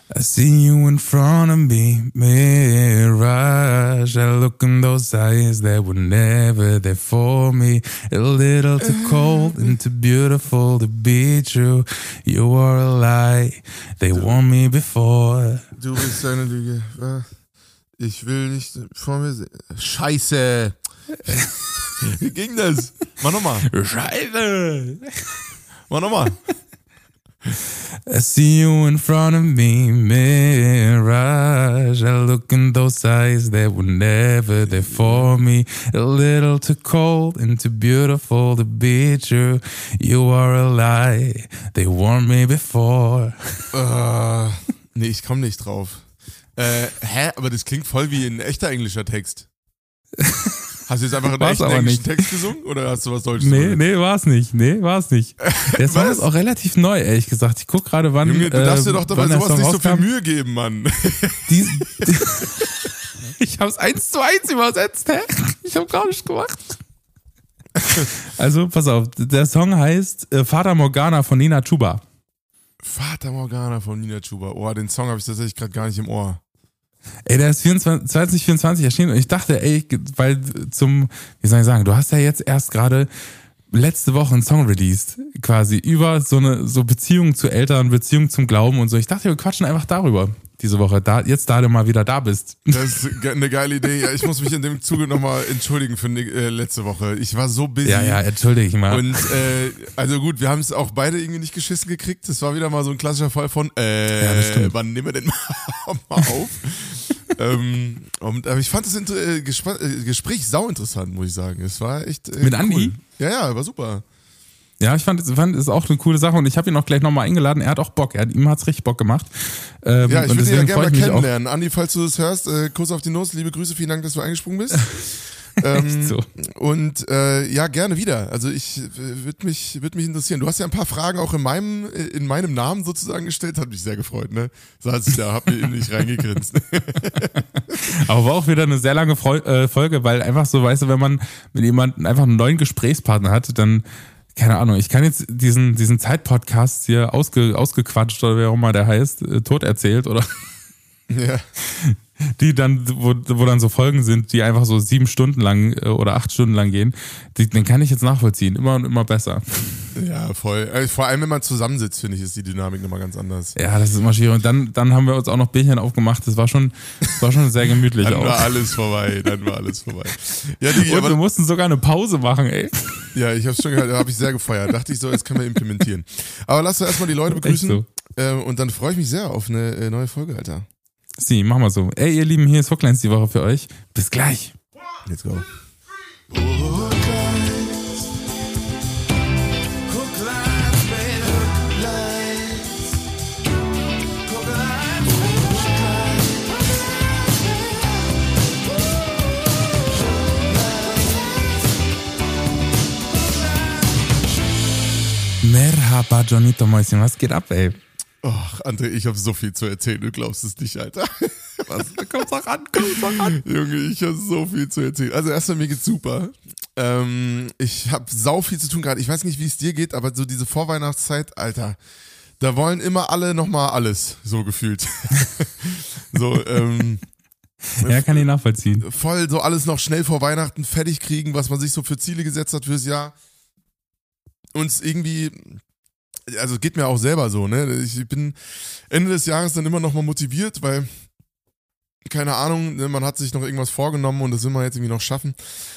I see you in front of me, mirage. I look in those eyes that were never there for me. A little too cold and too beautiful to be true. You are a lie, they warned me before. Du bist eine Lüge. Ich will nicht vor mir sehen. Scheiße. Wie ging das? Mach nochmal. Scheiße. Mach nochmal. I see you in front of me, mirage. I look in those eyes that were never there for me. A little too cold and too beautiful to be true. You are a lie, they warned me before. Nee, ich komm nicht drauf. Aber das klingt voll wie ein echter englischer Text. Hast du jetzt einfach einen echten englischen Text gesungen oder hast du was Deutsches gesungen? Nee, war's nicht. Der Song ist auch relativ neu, ehrlich gesagt. Ich guck gerade, wann. Junge, du darfst dir doch dabei sowas nicht so viel Mühe geben, Mann. Ich hab's 1:1 übersetzt, hä? Ich hab gar nicht gemacht. Also, pass auf, der Song heißt Fata Morgana von Nina Chuba. Fata Morgana von Nina Chuba. Oh, den Song habe ich tatsächlich gerade gar nicht im Ohr. Ey, der ist 2024 erschienen und ich dachte, weil wie soll ich sagen, du hast ja jetzt erst gerade letzte Woche einen Song released, quasi über so Beziehungen zu Eltern, Beziehungen zum Glauben und so. Ich dachte, wir quatschen einfach darüber diese Woche, da du mal wieder da bist. Das ist eine geile Idee. Ja, ich muss mich in dem Zuge nochmal entschuldigen für letzte Woche. Ich war so busy. Ja, entschuldige ich mal. Und also gut, wir haben es auch beide irgendwie nicht geschissen gekriegt. Das war wieder mal so ein klassischer Fall von wann nehmen wir denn mal auf? Aber ich fand das Gespräch sau interessant, muss ich sagen. Es war echt mit Andi? Cool. Ja, war super. Ja, ich fand es auch eine coole Sache und ich habe ihn auch gleich nochmal eingeladen. Er hat auch Bock, ihm hat's richtig Bock gemacht. Ja, ich würde ihn ja gerne mal kennenlernen. Andi, falls du das hörst, Kuss auf die Nuss, liebe Grüße, vielen Dank, dass du eingesprungen bist. Echt so. Und ja, gerne wieder. Also ich würde mich interessieren. Du hast ja ein paar Fragen auch in meinem Namen sozusagen gestellt, hat mich sehr gefreut, ne? Saß ich da, hab mir eben nicht reingegrinst. Aber war auch wieder eine sehr lange Folge, weil einfach so, weißt du, wenn man mit jemandem einfach einen neuen Gesprächspartner hat, dann keine Ahnung, ich kann jetzt diesen Zeitpodcast hier ausgequatscht oder wie auch immer der heißt, tot erzählt oder ja. Die dann, wo dann so Folgen sind, die einfach so 7 Stunden lang oder 8 Stunden lang gehen, den kann ich jetzt nachvollziehen, immer und immer besser. Ja, voll. Vor allem, wenn man zusammensitzt, finde ich, ist die Dynamik nochmal ganz anders. Ja, das ist immer schwierig. Und dann haben wir uns auch noch Bierchen aufgemacht. Das war schon sehr gemütlich. Dann war alles vorbei. Ja, Digi, und wir mussten sogar eine Pause machen, ey. Ja, ich hab's schon gehört, da habe ich sehr gefeiert. Dachte ich so, jetzt können wir implementieren. Aber lass doch erstmal die Leute begrüßen. So. Und dann freue ich mich sehr auf eine neue Folge, Alter. Machen wir so. Ey, ihr Lieben, hier ist Hooklines die Woche für euch. Bis gleich. Let's go. Merhaba, Johnito Mäuschen, was geht ab, ey? Ach, André, ich habe so viel zu erzählen, du glaubst es nicht, Alter. Was? Komm's doch an. Junge, ich habe so viel zu erzählen. Also erstmal, mir geht's super. Ich habe sau viel zu tun gerade. Ich weiß nicht, wie es dir geht, aber so diese Vorweihnachtszeit, Alter, da wollen immer alle nochmal alles, so gefühlt. So, ja, kann ich nachvollziehen. Voll so alles noch schnell vor Weihnachten fertig kriegen, was man sich so für Ziele gesetzt hat fürs Jahr. Und irgendwie, also es geht mir auch selber so, ne? Ich bin Ende des Jahres dann immer noch mal motiviert, weil, keine Ahnung, man hat sich noch irgendwas vorgenommen und das will man jetzt irgendwie noch schaffen.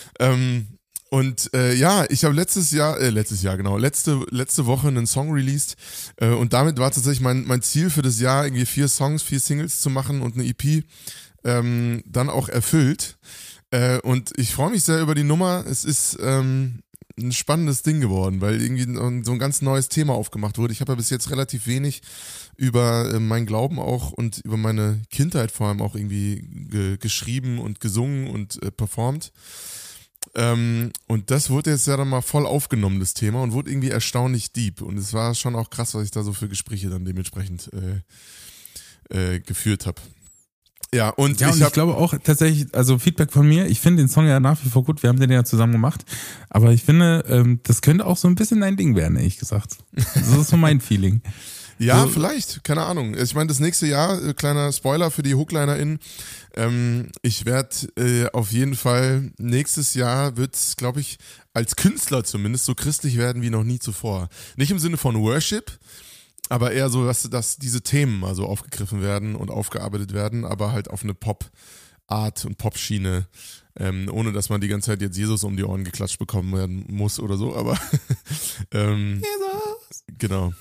Ja, ich habe letzte Woche einen Song released und damit war tatsächlich mein Ziel für das Jahr, irgendwie 4 Songs, 4 Singles zu machen und eine EP dann auch erfüllt. Und ich freue mich sehr über die Nummer. Es ist ein spannendes Ding geworden, weil irgendwie so ein ganz neues Thema aufgemacht wurde. Ich habe ja bis jetzt relativ wenig über meinen Glauben auch und über meine Kindheit vor allem auch irgendwie geschrieben und gesungen und performt. Und das wurde jetzt ja dann mal voll aufgenommen, das Thema, und wurde irgendwie erstaunlich deep. Und es war schon auch krass, was ich da so für Gespräche dann dementsprechend geführt habe. Ja, und ich glaube auch tatsächlich, also Feedback von mir, ich finde den Song ja nach wie vor gut, wir haben den ja zusammen gemacht, aber ich finde, das könnte auch so ein bisschen dein Ding werden, ehrlich gesagt. Das ist so mein Feeling. Ja, vielleicht, keine Ahnung. Ich meine, das nächste Jahr, kleiner Spoiler für die HooklinerInnen, ich werde auf jeden Fall, nächstes Jahr wird es, glaube ich, als Künstler zumindest so christlich werden wie noch nie zuvor. Nicht im Sinne von Worship, aber eher so, dass diese Themen also aufgegriffen werden und aufgearbeitet werden, aber halt auf eine Pop-Art und Pop-Schiene, ohne dass man die ganze Zeit jetzt Jesus um die Ohren geklatscht bekommen werden muss oder so, aber Jesus! Genau.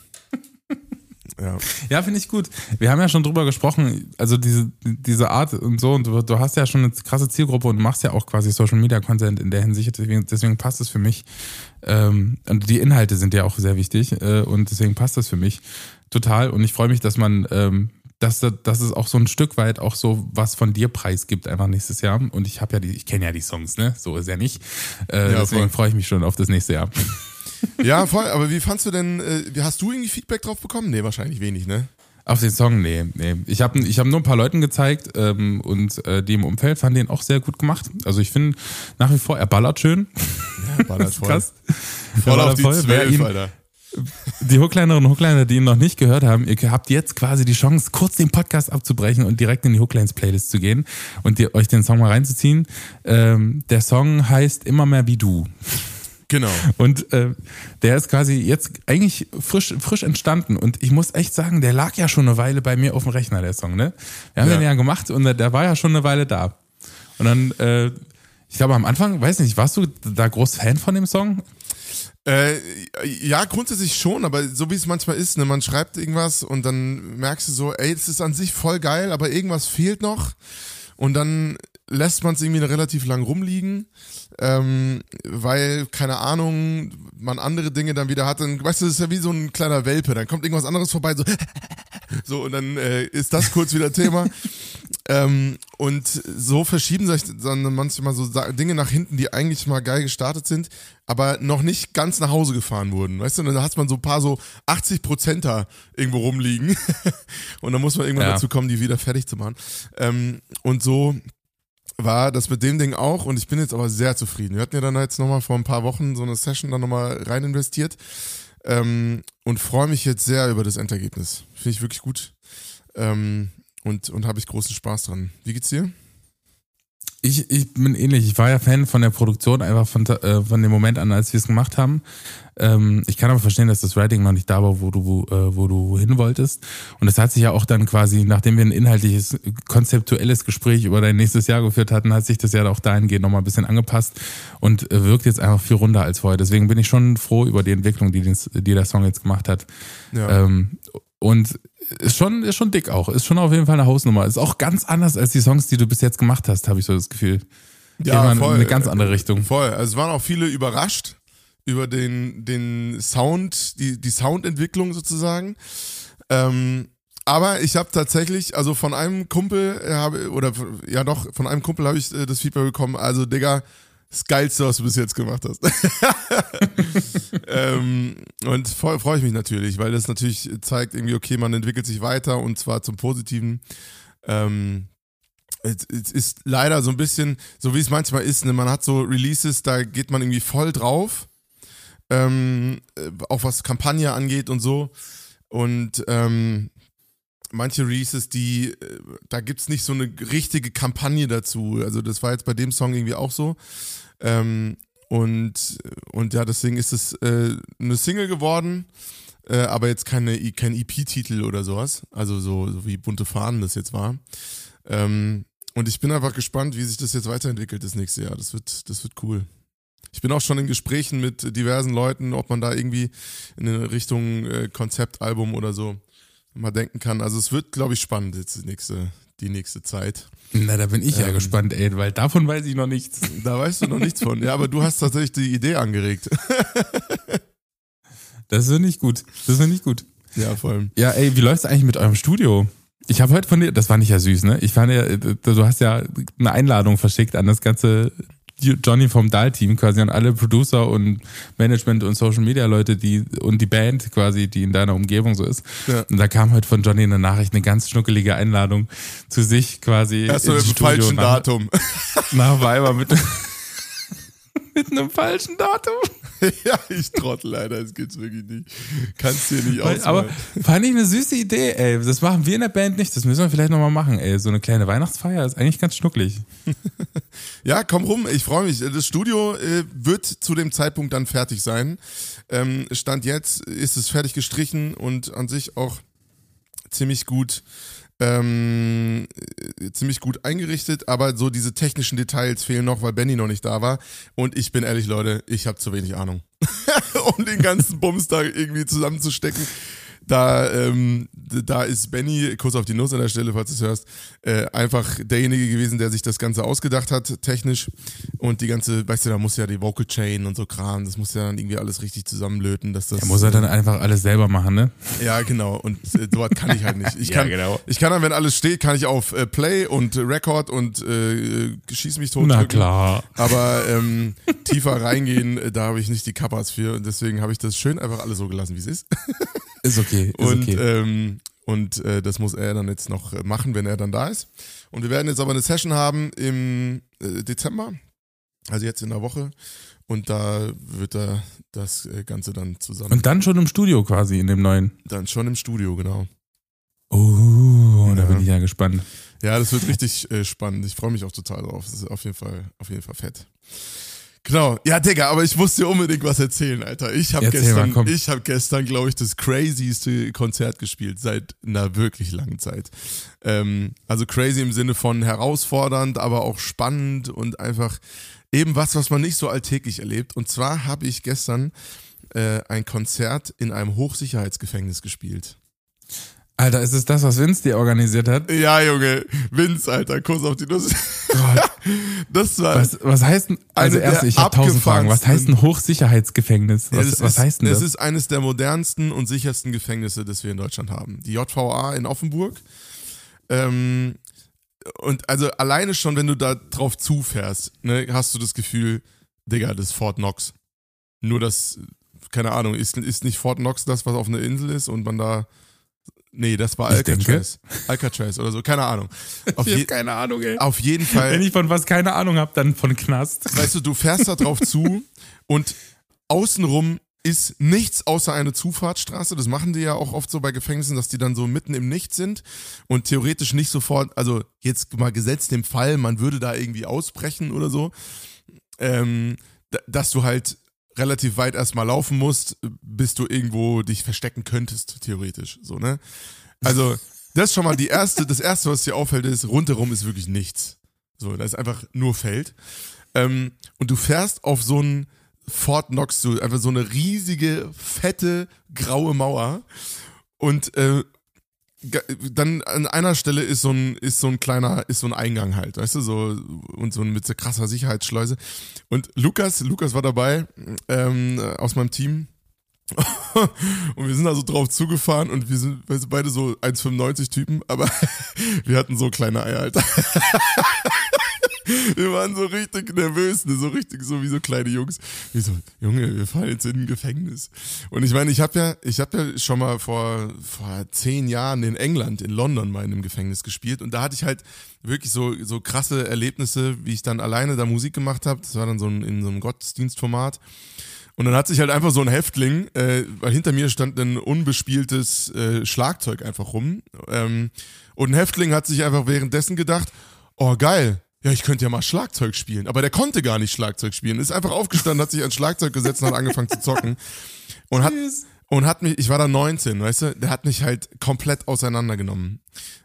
Ja, finde ich gut. Wir haben ja schon drüber gesprochen, also diese Art und so, und du hast ja schon eine krasse Zielgruppe und machst ja auch quasi Social Media Content in der Hinsicht, deswegen passt es für mich. Und die Inhalte sind ja auch sehr wichtig und deswegen passt das für mich total. Und ich freue mich, dass man, dass es auch so ein Stück weit auch so was von dir preisgibt einfach nächstes Jahr. Und ich kenne ja die Songs, ne? So ist ja nicht. Deswegen freue ich mich schon auf das nächste Jahr. Ja, voll, aber wie fandst du denn, hast du irgendwie Feedback drauf bekommen? Nee, wahrscheinlich wenig, ne? Auf den Song, nee. Ich hab nur ein paar Leuten gezeigt und die im Umfeld fanden den auch sehr gut gemacht. Also ich finde nach wie vor, er ballert schön. Ja, ballert voll. Krass. Voll auf die 12, Alter. Die Hooklinerinnen und Hookliner, die ihn noch nicht gehört haben, ihr habt jetzt quasi die Chance, kurz den Podcast abzubrechen und direkt in die Hooklines-Playlist zu gehen und euch den Song mal reinzuziehen. Der Song heißt Immer mehr wie du. Genau. Und der ist quasi jetzt eigentlich frisch entstanden. Und ich muss echt sagen, der lag ja schon eine Weile bei mir auf dem Rechner, der Song, ne? Wir haben den ja gemacht und der war ja schon eine Weile da. Und dann, ich glaube am Anfang, weiß nicht, warst du da groß Fan von dem Song? Ja, grundsätzlich schon, aber so wie es manchmal ist, ne, man schreibt irgendwas und dann merkst du so, ey, das ist an sich voll geil, aber irgendwas fehlt noch. Und dann lässt man es irgendwie relativ lang rumliegen, weil, keine Ahnung, man andere Dinge dann wieder hat. Dann, weißt du, das ist ja wie so ein kleiner Welpe, dann kommt irgendwas anderes vorbei, so und dann ist das kurz wieder Thema. Und so verschieben sich dann manchmal so Dinge nach hinten, die eigentlich mal geil gestartet sind, aber noch nicht ganz nach Hause gefahren wurden. Weißt du, und dann hat man so ein paar so 80%er irgendwo rumliegen und dann muss man irgendwann dazu kommen, die wieder fertig zu machen. Und so war das mit dem Ding auch und ich bin jetzt aber sehr zufrieden. Wir hatten ja dann jetzt nochmal vor ein paar Wochen so eine Session dann nochmal rein investiert und freue mich jetzt sehr über das Endergebnis. Finde ich wirklich gut und habe ich großen Spaß dran. Wie geht's dir? Ich bin ähnlich. Ich war ja Fan von der Produktion, einfach von dem Moment an, als wir es gemacht haben. Ich kann aber verstehen, dass das Writing noch nicht da war, wo du hin wolltest. Und es hat sich ja auch dann quasi, nachdem wir ein inhaltliches, konzeptuelles Gespräch über dein nächstes Jahr geführt hatten, hat sich das ja auch dahingehend nochmal ein bisschen angepasst und wirkt jetzt einfach viel runder als vorher. Deswegen bin ich schon froh über die Entwicklung, die der Song jetzt gemacht hat. Ja. Und ist schon dick auch. Ist schon auf jeden Fall eine Hausnummer. Ist auch ganz anders als die Songs, die du bis jetzt gemacht hast, habe ich so das Gefühl. Ja, voll. In eine ganz andere Richtung. Voll. Also es waren auch viele überrascht über den Sound, die Soundentwicklung sozusagen. Aber ich habe tatsächlich, also von einem Kumpel von einem Kumpel habe ich das Feedback bekommen, also Digga, das Geilste, was du bis jetzt gemacht hast. Und freue ich mich natürlich, weil das natürlich zeigt irgendwie, okay, man entwickelt sich weiter und zwar zum Positiven. Es ist leider so ein bisschen, so wie es manchmal ist, ne, man hat so Releases, da geht man irgendwie voll drauf, auch was Kampagne angeht und so. Und manche Releases, da gibt's nicht so eine richtige Kampagne dazu. Also das war jetzt bei dem Song irgendwie auch so. Und ja, deswegen ist es eine Single geworden, aber jetzt kein EP-Titel oder sowas. Also so wie Bunte Fahnen das jetzt war. Und ich bin einfach gespannt, wie sich das jetzt weiterentwickelt das nächste Jahr. Das wird cool. Ich bin auch schon in Gesprächen mit diversen Leuten, ob man da irgendwie in eine Richtung Konzeptalbum oder so mal denken kann. Also es wird, glaube ich, spannend jetzt die nächste Zeit. Na, da bin ich ja gespannt, ey, weil davon weiß ich noch nichts. Da weißt du noch nichts von. Ja, aber du hast tatsächlich die Idee angeregt. Das finde ich gut. Ja, vor allem. Ja, ey, wie läuft's eigentlich mit eurem Studio? Ich habe heute von dir, das fand ich ja süß, ne? Du hast ja eine Einladung verschickt an das ganze Johnny vom Dahl-Team quasi, an alle Producer und Management und Social Media Leute, und die Band quasi, die in deiner Umgebung so ist. Ja. Und da kam heute von Johnny eine Nachricht, eine ganz schnuckelige Einladung zu sich quasi. Erst so mit dem falschen Datum. Nach Weiber mit einem falschen Datum. Ja, ich trottel, leider, das geht's wirklich nicht. Kannst dir nicht ausmalen. Aber fand ich eine süße Idee, ey. Das machen wir in der Band nicht, das müssen wir vielleicht nochmal machen, ey. So eine kleine Weihnachtsfeier ist eigentlich ganz schnucklig. Ja, komm rum, ich freue mich. Das Studio wird zu dem Zeitpunkt dann fertig sein. Stand jetzt ist es fertig gestrichen und an sich auch ziemlich gut eingerichtet, aber so diese technischen Details fehlen noch, weil Benny noch nicht da war. Und ich bin ehrlich, Leute, ich habe zu wenig Ahnung, um den ganzen Bums da irgendwie zusammenzustecken. Da ist Benny, kurz auf die Nuss an der Stelle, falls du es hörst, einfach derjenige gewesen, der sich das Ganze ausgedacht hat, technisch. Und die ganze, weißt du, da muss ja die Vocal Chain und so Kram, das muss ja dann irgendwie alles richtig zusammenlöten. Dass das, Er muss er dann einfach alles selber machen, ne? Ja, genau. Und sowas kann ich halt nicht. Ich kann, genau. ich kann dann, wenn alles steht, kann ich auf Play und Record und schieß mich tot Na drücken. klar. Aber tiefer reingehen, da habe ich nicht die Kappas für. Und deswegen habe ich das schön einfach alles so gelassen, wie es ist. Ist okay, Und das muss er dann jetzt noch machen, wenn er dann da ist. Und wir werden jetzt aber eine Session haben im Dezember, also jetzt in der Woche. Und da wird er das Ganze dann zusammen. Und dann schon im Studio quasi, in dem neuen. Dann schon im Studio, genau. Oh, da Ja. bin ich ja gespannt. Ja, das wird richtig spannend. Ich freue mich auch total drauf. Das ist auf jeden Fall fett. Genau. Ja, Digga, aber ich muss dir unbedingt was erzählen, Alter. Ich habe gestern, glaube ich, das crazyste Konzert gespielt seit einer wirklich langen Zeit. Also crazy im Sinne von herausfordernd, aber auch spannend und einfach eben was man nicht so alltäglich erlebt. Und zwar habe ich gestern ein Konzert in einem Hochsicherheitsgefängnis gespielt. Alter, ist es das, was Vince dir organisiert hat? Ja, Junge, Vince, Alter, Kuss auf die Nuss. Gott. Das war Was heißt denn, also eine erst, der ich habe 1000 Fragen, was heißt ein Hochsicherheitsgefängnis? Was heißt denn das? Es ist eines der modernsten und sichersten Gefängnisse, das wir in Deutschland haben. Die JVA in Offenburg. Und also alleine schon, wenn du da drauf zufährst, ne, hast du das Gefühl, Digga, das ist Fort Knox. Nur das, keine Ahnung, ist nicht Fort Knox das, was auf einer Insel ist und man da... Nee, das war Alcatraz. Alcatraz oder so, keine Ahnung. Ich hab keine Ahnung, ey. Auf jeden Fall. Wenn ich von was keine Ahnung habe, dann von Knast. Weißt du fährst da drauf zu und außenrum ist nichts außer eine Zufahrtsstraße. Das machen die ja auch oft so bei Gefängnissen, dass die dann so mitten im Nichts sind und theoretisch nicht sofort, also jetzt mal gesetzt dem Fall, man würde da irgendwie ausbrechen oder so, dass du halt relativ weit erstmal laufen musst, bis du irgendwo dich verstecken könntest, theoretisch, so, ne? Also, das ist schon mal das erste, was dir auffällt, ist, rundherum ist wirklich nichts. So, da ist einfach nur Feld. Und du fährst auf so einen Fort Knox, so, einfach so eine riesige, fette, graue Mauer und dann an einer Stelle ist so ein Eingang halt, weißt du, so und so mit so krasser Sicherheitsschleuse. Und Lukas war dabei aus meinem Team und wir sind da so drauf zugefahren und wir sind beide so 1,95 Typen, aber wir hatten so kleine Eier, Alter. Wir waren so richtig nervös, ne? So richtig so wie so kleine Jungs. Wir so, Junge, wir fahren jetzt in ein Gefängnis. Und ich meine, ich hab ja schon mal vor 10 Jahren in England, in London mal in einem Gefängnis gespielt und da hatte ich halt wirklich so krasse Erlebnisse, wie ich dann alleine da Musik gemacht habe. Das war dann in so einem Gottesdienstformat. Und dann hat sich halt einfach so ein Häftling, weil hinter mir stand ein unbespieltes Schlagzeug einfach rum. Und ein Häftling hat sich einfach währenddessen gedacht, oh geil, ja, ich könnte ja mal Schlagzeug spielen. Aber der konnte gar nicht Schlagzeug spielen. Ist einfach aufgestanden, hat sich ans Schlagzeug gesetzt und hat angefangen zu zocken. Und hat mich, ich war da 19, weißt du, der hat mich halt komplett auseinandergenommen.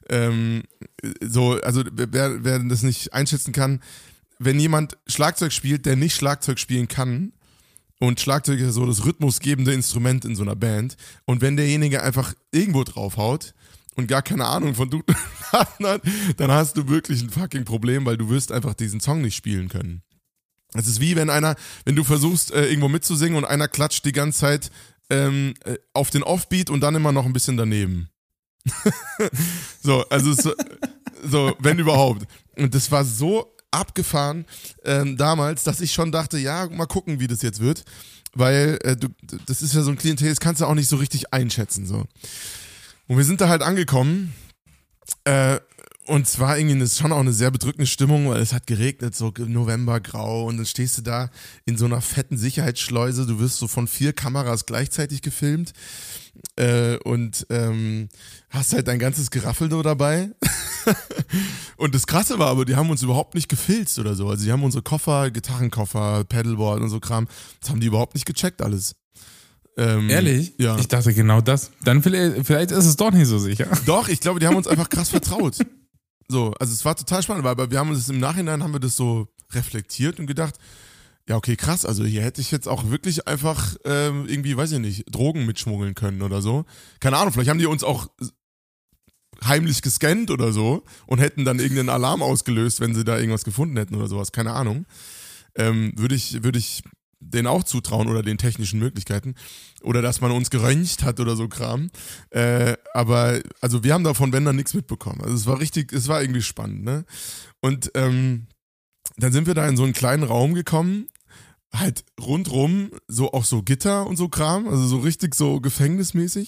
Also wer das nicht einschätzen kann, wenn jemand Schlagzeug spielt, der nicht Schlagzeug spielen kann, und Schlagzeug ist so das rhythmusgebende Instrument in so einer Band, und wenn derjenige einfach irgendwo draufhaut und gar keine Ahnung von Duden hat, dann hast du wirklich ein fucking Problem, weil du wirst einfach diesen Song nicht spielen können. Es ist wie wenn du versuchst irgendwo mitzusingen und einer klatscht die ganze Zeit auf den Offbeat und dann immer noch ein bisschen daneben. So, also so, wenn überhaupt. Und das war so abgefahren damals, dass ich schon dachte, ja, mal gucken, wie das jetzt wird, weil das ist ja so ein Klientel, das kannst du auch nicht so richtig einschätzen, so. Und wir sind da halt angekommen und Und zwar irgendwie schon auch eine sehr bedrückende Stimmung, weil es hat geregnet, so Novembergrau, und dann stehst du da in so einer fetten Sicherheitsschleuse, du wirst so von 4 Kameras gleichzeitig gefilmt und hast halt dein ganzes Geraffel nur dabei. Und das Krasse war aber, die haben uns überhaupt nicht gefilzt oder so. Also die haben unsere Koffer, Gitarrenkoffer, Pedalboard und so Kram, das haben die überhaupt nicht gecheckt alles. Ehrlich? Ja. Ich dachte genau das. Dann vielleicht ist es doch nicht so sicher. Doch, ich glaube, die haben uns einfach krass vertraut. So, also es war total spannend, weil wir haben uns im Nachhinein haben wir das so reflektiert und gedacht, ja okay, krass, also hier hätte ich jetzt auch wirklich einfach irgendwie, weiß ich nicht, Drogen mitschmuggeln können oder so. Keine Ahnung, vielleicht haben die uns auch heimlich gescannt oder so und hätten dann irgendeinen Alarm ausgelöst, wenn sie da irgendwas gefunden hätten oder sowas, keine Ahnung. Würde ich denen auch zutrauen oder den technischen Möglichkeiten oder dass man uns geröntgt hat oder so Kram. Aber also wir haben davon, wenn dann, nichts mitbekommen. Also es war irgendwie spannend, ne? Und dann sind wir da in so einen kleinen Raum gekommen, halt rundrum so auch so Gitter und so Kram, also so richtig so gefängnismäßig.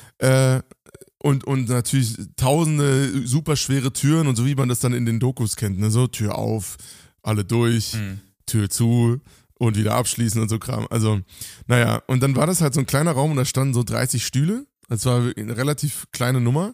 Und natürlich tausende super schwere Türen und so wie man das dann in den Dokus kennt, ne? So Tür auf, alle durch, Tür zu und wieder abschließen und so Kram. Also, naja, und dann war das halt so ein kleiner Raum und da standen so 30 Stühle. Das war eine relativ kleine Nummer.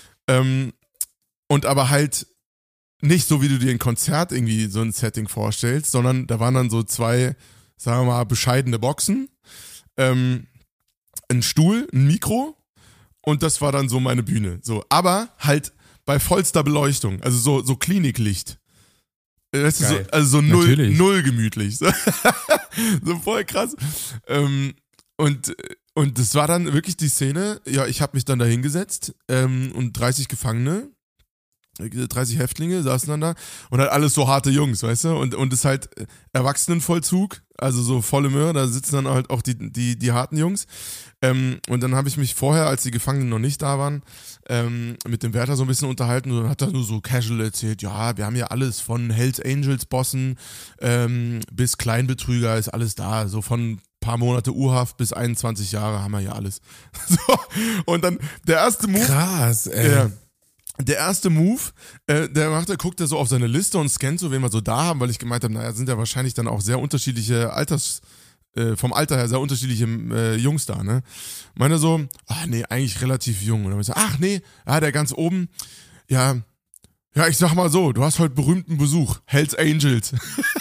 Und aber halt nicht so, wie du dir ein Konzert irgendwie so ein Setting vorstellst, sondern da waren dann so 2, sagen wir mal, bescheidene Boxen, ein Stuhl, ein Mikro und das war dann so meine Bühne. So, aber halt bei vollster Beleuchtung, also so Kliniklicht. Weißt du, so null gemütlich. So, so voll krass. Und das war dann wirklich die Szene, ja, ich habe mich dann da hingesetzt und 30 Gefangene, 30 Häftlinge saßen dann da und halt alles so harte Jungs, weißt du? Und es halt Erwachsenenvollzug, also so volle Möhre, da sitzen dann halt auch die harten Jungs. Und dann habe ich mich vorher, als die Gefangenen noch nicht da waren, mit dem Wärter so ein bisschen unterhalten und dann hat er nur so casual erzählt, ja, wir haben ja alles von Hells Angels Bossen bis Kleinbetrüger ist alles da, so von paar Monate Urhaft bis 21 Jahre haben wir ja alles. So, und dann der erste Move. Krass, ey. Der erste Move, guckt er so auf seine Liste und scannt so, wen wir so da haben, weil ich gemeint habe, naja, sind ja wahrscheinlich dann auch sehr unterschiedliche vom Alter her sehr unterschiedliche Jungs da, ne? Meine so, nee, eigentlich relativ jung. Und dann so, nee, der ganz oben, ja, ich sag mal so, du hast heute berühmten Besuch, Hells Angels.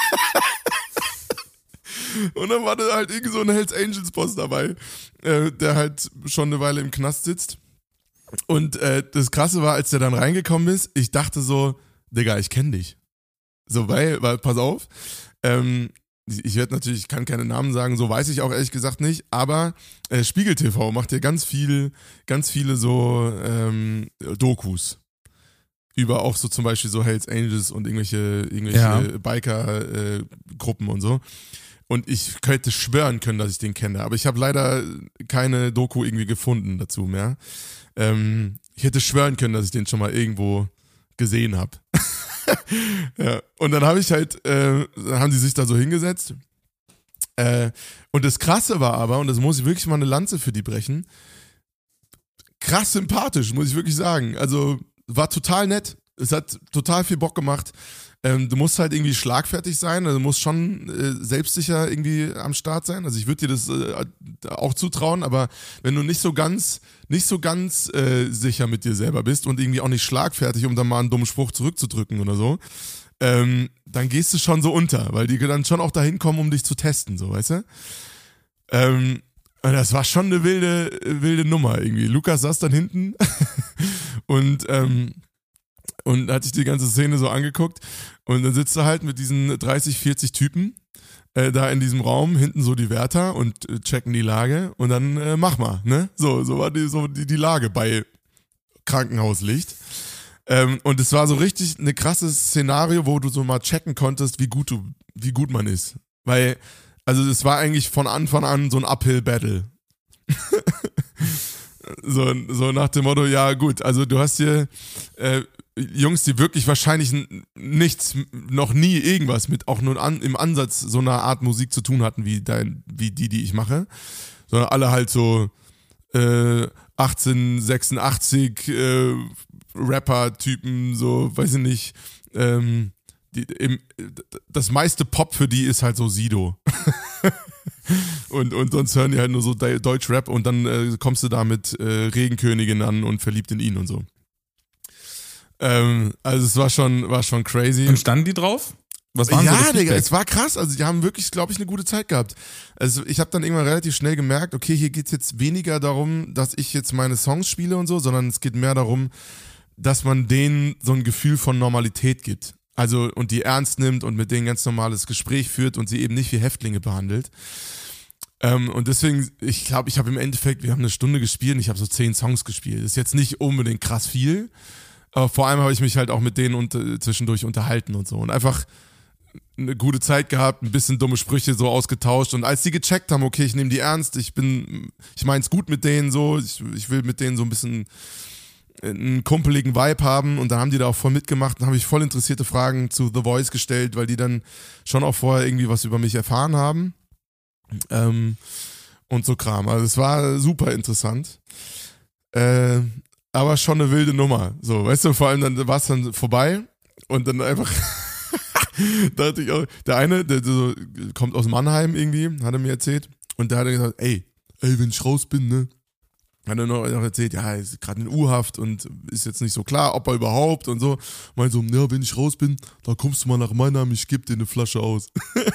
Und dann war da halt irgend so ein Hells Angels Boss dabei, der halt schon eine Weile im Knast sitzt. Und das Krasse war, als der dann reingekommen ist, ich dachte so, Digga, ich kenne dich. So, weil, pass auf, ich werde natürlich, ich kann keine Namen sagen, so weiß ich auch ehrlich gesagt nicht, aber Spiegel TV macht ja ganz viele so Dokus. Über auch so zum Beispiel so Hells Angels und irgendwelche Biker-Gruppen und so. Und ich könnte schwören können, dass ich den kenne, aber ich habe leider keine Doku irgendwie gefunden dazu mehr. Ich hätte schwören können, dass ich den schon mal irgendwo gesehen habe. Ja. Und dann habe ich halt, dann haben die sich da so hingesetzt. Und das Krasse war aber, und das muss ich wirklich mal eine Lanze für die brechen, krass sympathisch, muss ich wirklich sagen. Also war total nett. Es hat total viel Bock gemacht. Du musst halt irgendwie schlagfertig sein, also du musst schon selbstsicher irgendwie am Start sein. Also ich würde dir das auch zutrauen, aber wenn du nicht so ganz sicher mit dir selber bist und irgendwie auch nicht schlagfertig, um dann mal einen dummen Spruch zurückzudrücken oder so, dann gehst du schon so unter, weil die dann schon auch dahin kommen, um dich zu testen, so, weißt du? Das war schon eine wilde Nummer irgendwie. Lukas saß dann hinten und hat sich die ganze Szene so angeguckt und dann sitzt er halt mit diesen 30, 40 Typen da in diesem Raum, hinten so die Wärter und checken die Lage und dann mach mal, ne? So war die Lage bei Krankenhauslicht. Und es war so richtig ein krasses Szenario, wo du so mal checken konntest, wie gut man ist. Weil, also es war eigentlich von Anfang an so ein Uphill-Battle. so nach dem Motto, ja gut, also du hast hier Jungs, die wirklich wahrscheinlich noch nie irgendwas mit auch nur im Ansatz so einer Art Musik zu tun hatten, wie die ich mache, sondern alle halt so 1886 Rapper-Typen, so, weiß ich nicht, das meiste Pop für die ist halt so Sido. und sonst hören die halt nur so Deutsch-Rap und dann kommst du da mit Regenkönigin an und verliebt in ihn und so. Also es war schon crazy. Und standen die drauf? Was waren so das Digga, Feedback? es war krass. Also die haben wirklich, glaube ich, eine gute Zeit gehabt. Also ich habe dann irgendwann relativ schnell gemerkt, okay, hier geht's jetzt weniger darum, dass ich jetzt meine Songs spiele und so, sondern es geht mehr darum, dass man denen so ein Gefühl von Normalität gibt. Also und die ernst nimmt und mit denen ganz normales Gespräch führt und sie eben nicht wie Häftlinge behandelt. Und deswegen, ich glaube, ich habe im Endeffekt, wir haben eine Stunde gespielt und ich habe so 10 Songs gespielt. Das ist jetzt nicht unbedingt krass viel, aber vor allem habe ich mich halt auch mit denen zwischendurch unterhalten und so und einfach eine gute Zeit gehabt, ein bisschen dumme Sprüche so ausgetauscht und als die gecheckt haben, okay, ich nehme die ernst, ich mein's gut mit denen so, ich will mit denen so ein bisschen einen kumpeligen Vibe haben und dann haben die da auch voll mitgemacht und habe ich voll interessierte Fragen zu The Voice gestellt, weil die dann schon auch vorher irgendwie was über mich erfahren haben und so Kram. Also es war super interessant. Aber schon eine wilde Nummer. So, weißt du, vor allem dann war es dann vorbei und dann einfach dachte ich auch, der eine, der so, kommt aus Mannheim irgendwie, hat er mir erzählt und der hat dann gesagt, ey, wenn ich raus bin, ne, hat er noch erzählt, ja, er ist gerade in U-Haft und ist jetzt nicht so klar, ob er überhaupt und so. Meint so, ja, wenn ich raus bin, da kommst du mal nach Mannheim, ich geb dir eine Flasche aus.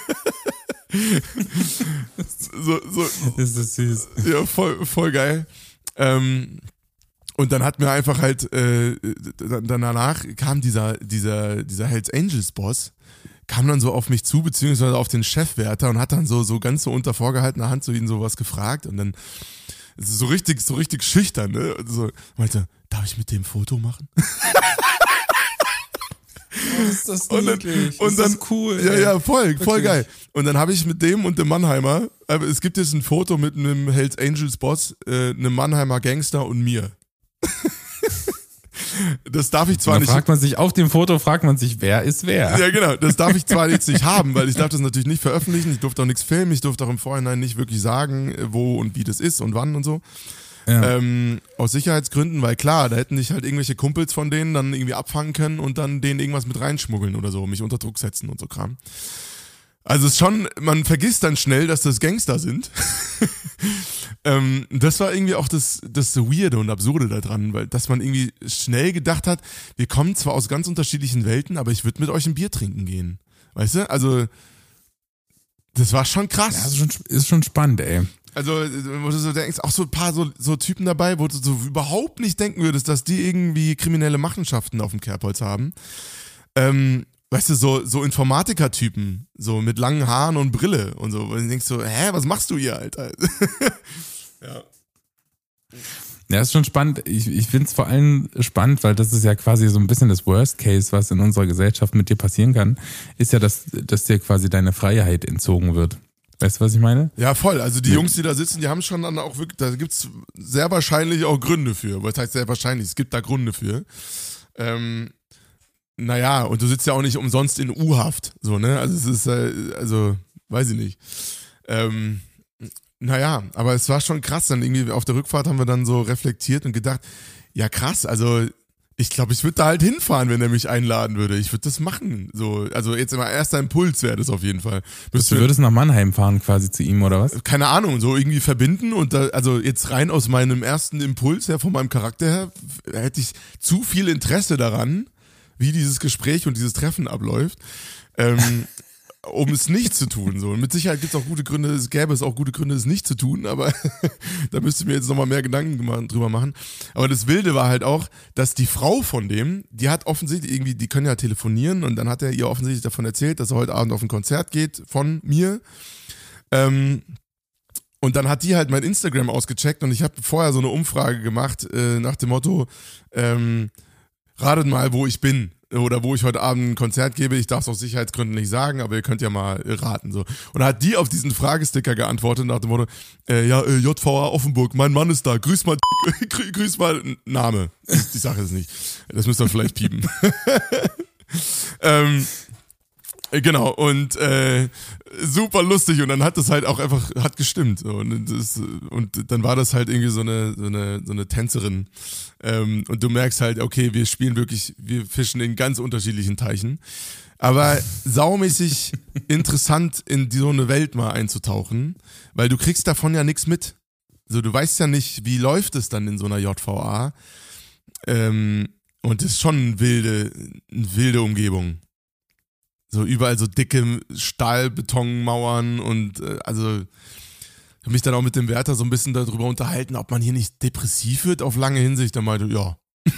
so. Ist das süß. Ja, voll geil. Und dann hat mir einfach halt, danach kam dieser Hells Angels Boss, kam dann so auf mich zu, beziehungsweise auf den Chefwärter und hat dann so ganz so unter vorgehaltener Hand so ihn sowas gefragt und dann so richtig schüchtern, ne? Und so meinte, darf ich mit dem Foto machen? Oh, ist das niedlich. Und dann, cool. Ja, voll geil. Und dann habe ich mit dem und dem Mannheimer, es gibt jetzt ein Foto mit einem Hells Angels Boss, einem Mannheimer Gangster und mir. Das darf ich zwar nicht. Auf dem Foto fragt man sich, wer ist wer? Ja, genau. Das darf ich zwar jetzt nicht haben, weil ich darf das natürlich nicht veröffentlichen. Ich durfte auch nichts filmen. Ich durfte auch im Vorhinein nicht wirklich sagen, wo und wie das ist und wann und so. Ja. Aus Sicherheitsgründen, weil klar, da hätten dich halt irgendwelche Kumpels von denen dann irgendwie abfangen können und dann denen irgendwas mit reinschmuggeln oder so, mich unter Druck setzen und so Kram. Also es ist schon, man vergisst dann schnell, dass das Gangster sind. Das war irgendwie auch das Weirde und Absurde daran, weil dass man irgendwie schnell gedacht hat, wir kommen zwar aus ganz unterschiedlichen Welten, aber ich würde mit euch ein Bier trinken gehen. Weißt du? Also das war schon krass. Ja, ist schon spannend, ey. Also, wo du so denkst, auch so ein paar so Typen dabei, wo du so überhaupt nicht denken würdest, dass die irgendwie kriminelle Machenschaften auf dem Kerbholz haben. Weißt du, so Informatiker-Typen, so mit langen Haaren und Brille und so, wo du denkst so, was machst du hier, Alter? Ja. Ja, ist schon spannend. Ich finde es vor allem spannend, weil das ist ja quasi so ein bisschen das Worst Case, was in unserer Gesellschaft mit dir passieren kann, ist ja, dass dir quasi deine Freiheit entzogen wird. Weißt du, was ich meine? Ja, voll. Also die Jungs, die da sitzen, die haben schon dann auch wirklich, da gibt's sehr wahrscheinlich auch Gründe für. Was heißt sehr wahrscheinlich? Es gibt da Gründe für. Naja, und du sitzt ja auch nicht umsonst in U-Haft. So, ne? Also es ist, weiß ich nicht. Naja, aber es war schon krass. Dann irgendwie auf der Rückfahrt haben wir dann so reflektiert und gedacht, ja krass, also ich glaube, ich würde da halt hinfahren, wenn er mich einladen würde. Ich würde das machen. So, also jetzt immer erster Impuls wäre das auf jeden Fall. Du würdest nach Mannheim fahren quasi zu ihm, oder was? Keine Ahnung, so irgendwie verbinden und da, also jetzt rein aus meinem ersten Impuls her, von meinem Charakter her, hätte ich zu viel Interesse daran, wie dieses Gespräch und dieses Treffen abläuft, um es nicht zu tun. So. Und mit Sicherheit gibt es auch gute Gründe, gäbe es auch gute Gründe, es nicht zu tun, aber da müsste ich mir jetzt nochmal mehr Gedanken drüber machen. Aber das Wilde war halt auch, dass die Frau von dem, die hat offensichtlich irgendwie, die können ja telefonieren und dann hat er ihr offensichtlich davon erzählt, dass er heute Abend auf ein Konzert geht von mir. Und dann hat die halt mein Instagram ausgecheckt und ich habe vorher so eine Umfrage gemacht nach dem Motto, ratet mal, wo ich bin oder wo ich heute Abend ein Konzert gebe. Ich darf es aus Sicherheitsgründen nicht sagen, aber ihr könnt ja mal raten. So. Und da hat die auf diesen Fragesticker geantwortet nach dem Motto, JVA Offenburg, mein Mann ist da, grüß mal, Name. Ich sage es nicht. Das müsst ihr vielleicht piepen. Genau, und super lustig und dann hat das halt auch einfach, hat gestimmt. Und dann war das halt irgendwie so eine Tänzerin. Und du merkst halt, okay, wir fischen in ganz unterschiedlichen Teichen. Aber saumäßig interessant in so eine Welt mal einzutauchen, weil du kriegst davon ja nichts mit. So, du weißt ja nicht, wie läuft es dann in so einer JVA. Und das ist schon eine wilde Umgebung. So überall so dicke Stahlbetonmauern und also ich habe mich dann auch mit dem Wärter so ein bisschen darüber unterhalten, ob man hier nicht depressiv wird auf lange Hinsicht. Dann meinte ja.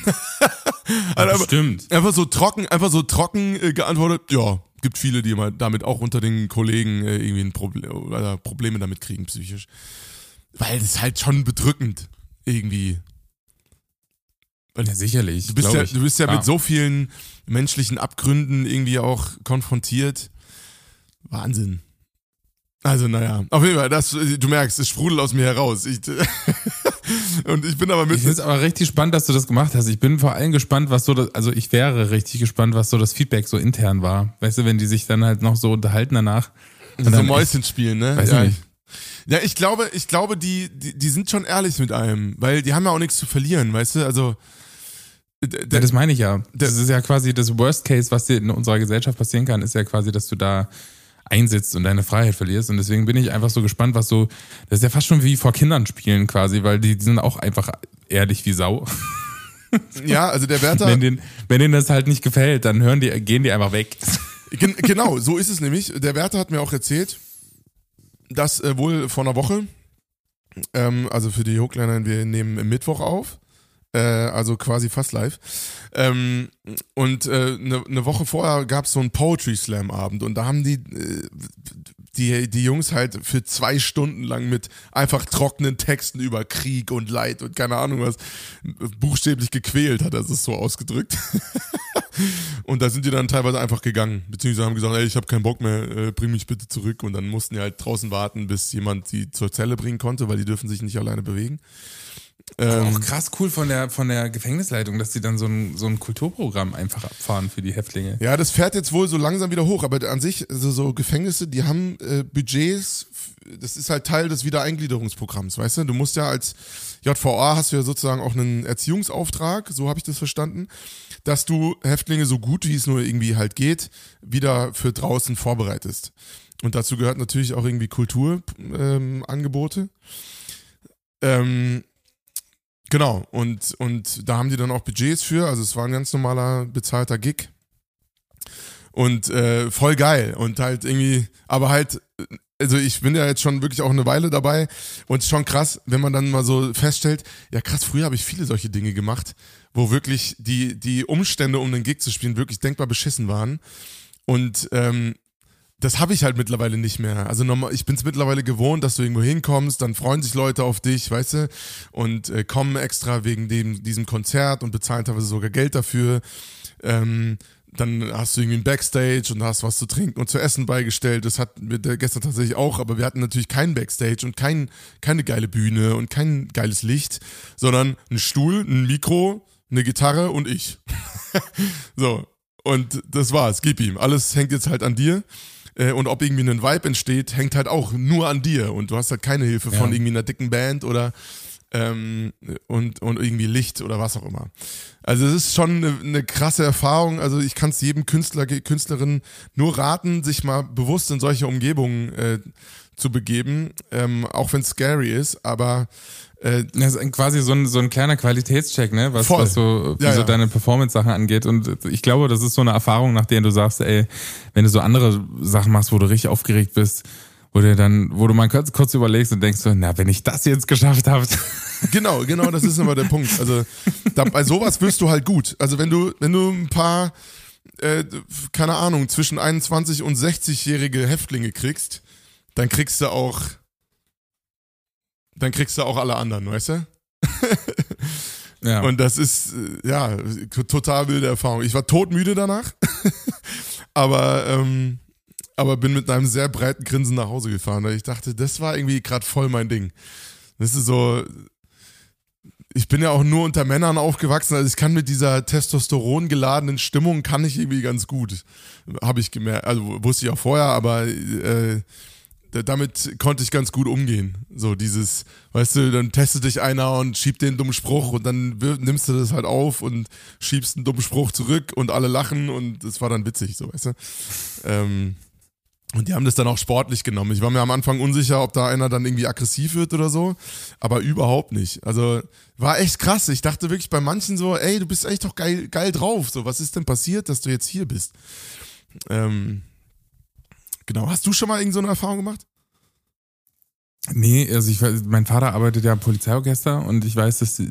Also stimmt. Einfach so trocken geantwortet, ja, gibt viele, die damit auch unter den Kollegen irgendwie ein Probleme damit kriegen, psychisch. Weil das ist halt schon bedrückend, irgendwie. Ja, sicherlich. Du bist ja mit so vielen menschlichen Abgründen irgendwie auch konfrontiert. Wahnsinn. Also, naja. Auf jeden Fall, du merkst, es sprudelt aus mir heraus. Und ich bin aber Ich finde es aber richtig spannend, dass du das gemacht hast. Ich bin vor allem gespannt, ich wäre richtig gespannt, was so das Feedback so intern war. Weißt du, wenn die sich dann halt noch so unterhalten danach. Und so Mäuschen spielen, ne? Weiß nicht. Ja, ich glaube, die sind schon ehrlich mit einem, weil die haben ja auch nichts zu verlieren, weißt du? Also. Ja, das meine ich ja. Das ist ja quasi das Worst Case, was dir in unserer Gesellschaft passieren kann, ist ja quasi, dass du da einsitzt und deine Freiheit verlierst. Und deswegen bin ich einfach so gespannt, das ist ja fast schon wie vor Kindern spielen quasi, weil die sind auch einfach ehrlich wie Sau. Ja, also der Wärter. Wenn denen das halt nicht gefällt, dann gehen die einfach weg. Genau, so ist es nämlich. Der Wärter hat mir auch erzählt, dass wohl vor einer Woche, also für die Hookliner, wir nehmen im Mittwoch auf, also quasi fast live. Und eine Woche vorher gab es so einen Poetry Slam Abend und da haben die Jungs halt für 2 Stunden lang mit einfach trockenen Texten über Krieg und Leid und keine Ahnung was buchstäblich gequält, hat er es so ausgedrückt. Und da sind die dann teilweise einfach gegangen, beziehungsweise haben gesagt, ey, ich habe keinen Bock mehr, bring mich bitte zurück. Und dann mussten die halt draußen warten, bis jemand die zur Zelle bringen konnte, weil die dürfen sich nicht alleine bewegen. Auch krass cool von der Gefängnisleitung, dass die dann so ein Kulturprogramm einfach abfahren für die Häftlinge. Ja, das fährt jetzt wohl so langsam wieder hoch, aber an sich, also so Gefängnisse, die haben Budgets, das ist halt Teil des Wiedereingliederungsprogramms, weißt du? Du musst ja als JVA hast du ja sozusagen auch einen Erziehungsauftrag, so habe ich das verstanden, dass du Häftlinge so gut wie es nur irgendwie halt geht, wieder für draußen vorbereitest. Und dazu gehört natürlich auch irgendwie Kulturangebote. Genau, und da haben die dann auch Budgets für, also es war ein ganz normaler bezahlter Gig und voll geil und halt irgendwie, aber halt, also ich bin ja jetzt schon wirklich auch eine Weile dabei und es ist schon krass, wenn man dann mal so feststellt, ja krass, früher habe ich viele solche Dinge gemacht, wo wirklich die Umstände, um den Gig zu spielen, wirklich denkbar beschissen waren und das habe ich halt mittlerweile nicht mehr. Also ich bin es mittlerweile gewohnt, dass du irgendwo hinkommst, dann freuen sich Leute auf dich, weißt du, und kommen extra wegen diesem Konzert und bezahlen teilweise sogar Geld dafür. Dann hast du irgendwie ein Backstage und hast was zu trinken und zu essen beigestellt. Das hatten wir gestern tatsächlich auch, aber wir hatten natürlich keinen Backstage und keine geile Bühne und kein geiles Licht, sondern einen Stuhl, ein Mikro, eine Gitarre und ich. So, und das war's, gib ihm. Alles hängt jetzt halt an dir. Und ob irgendwie ein Vibe entsteht, hängt halt auch nur an dir. Und du hast halt keine Hilfe von irgendwie einer dicken Band oder und irgendwie Licht oder was auch immer. Also es ist schon eine krasse Erfahrung. Also ich kann es jedem Künstler, Künstlerin nur raten, sich mal bewusst in solche Umgebungen zu begeben, auch wenn es scary ist, aber das ist quasi so ein kleiner Qualitätscheck, ne? Was so deine Performance-Sachen angeht. Und ich glaube, das ist so eine Erfahrung, nach der du sagst, ey, wenn du so andere Sachen machst, wo du richtig aufgeregt bist, wo du mal kurz überlegst und denkst so, na, wenn ich das jetzt geschafft habe. Genau, das ist immer der Punkt. Also bei sowas wirst du halt gut. Also wenn du ein paar, keine Ahnung, zwischen 21 und 60-jährige Häftlinge kriegst, dann kriegst du auch alle anderen, weißt du? Ja. Und das ist, total wilde Erfahrung. Ich war todmüde danach, aber bin mit einem sehr breiten Grinsen nach Hause gefahren, weil ich dachte, das war irgendwie gerade voll mein Ding. Das ist so, ich bin ja auch nur unter Männern aufgewachsen, also ich kann mit dieser Testosteron geladenen Stimmung kann ich irgendwie ganz gut. Habe ich gemerkt, also wusste ich auch vorher, aber damit konnte ich ganz gut umgehen. So dieses, weißt du, dann testet dich einer und schiebt den dummen Spruch und dann nimmst du das halt auf und schiebst einen dummen Spruch zurück und alle lachen und das war dann witzig, so, weißt du. Und die haben das dann auch sportlich genommen. Ich war mir am Anfang unsicher, ob da einer dann irgendwie aggressiv wird oder so, aber überhaupt nicht. Also war echt krass. Ich dachte wirklich bei manchen so, ey, du bist echt doch geil drauf. So, was ist denn passiert, dass du jetzt hier bist? Genau. Hast du schon mal irgend so eine Erfahrung gemacht? Nee, also mein Vater arbeitet ja im Polizeiorchester und ich weiß, dass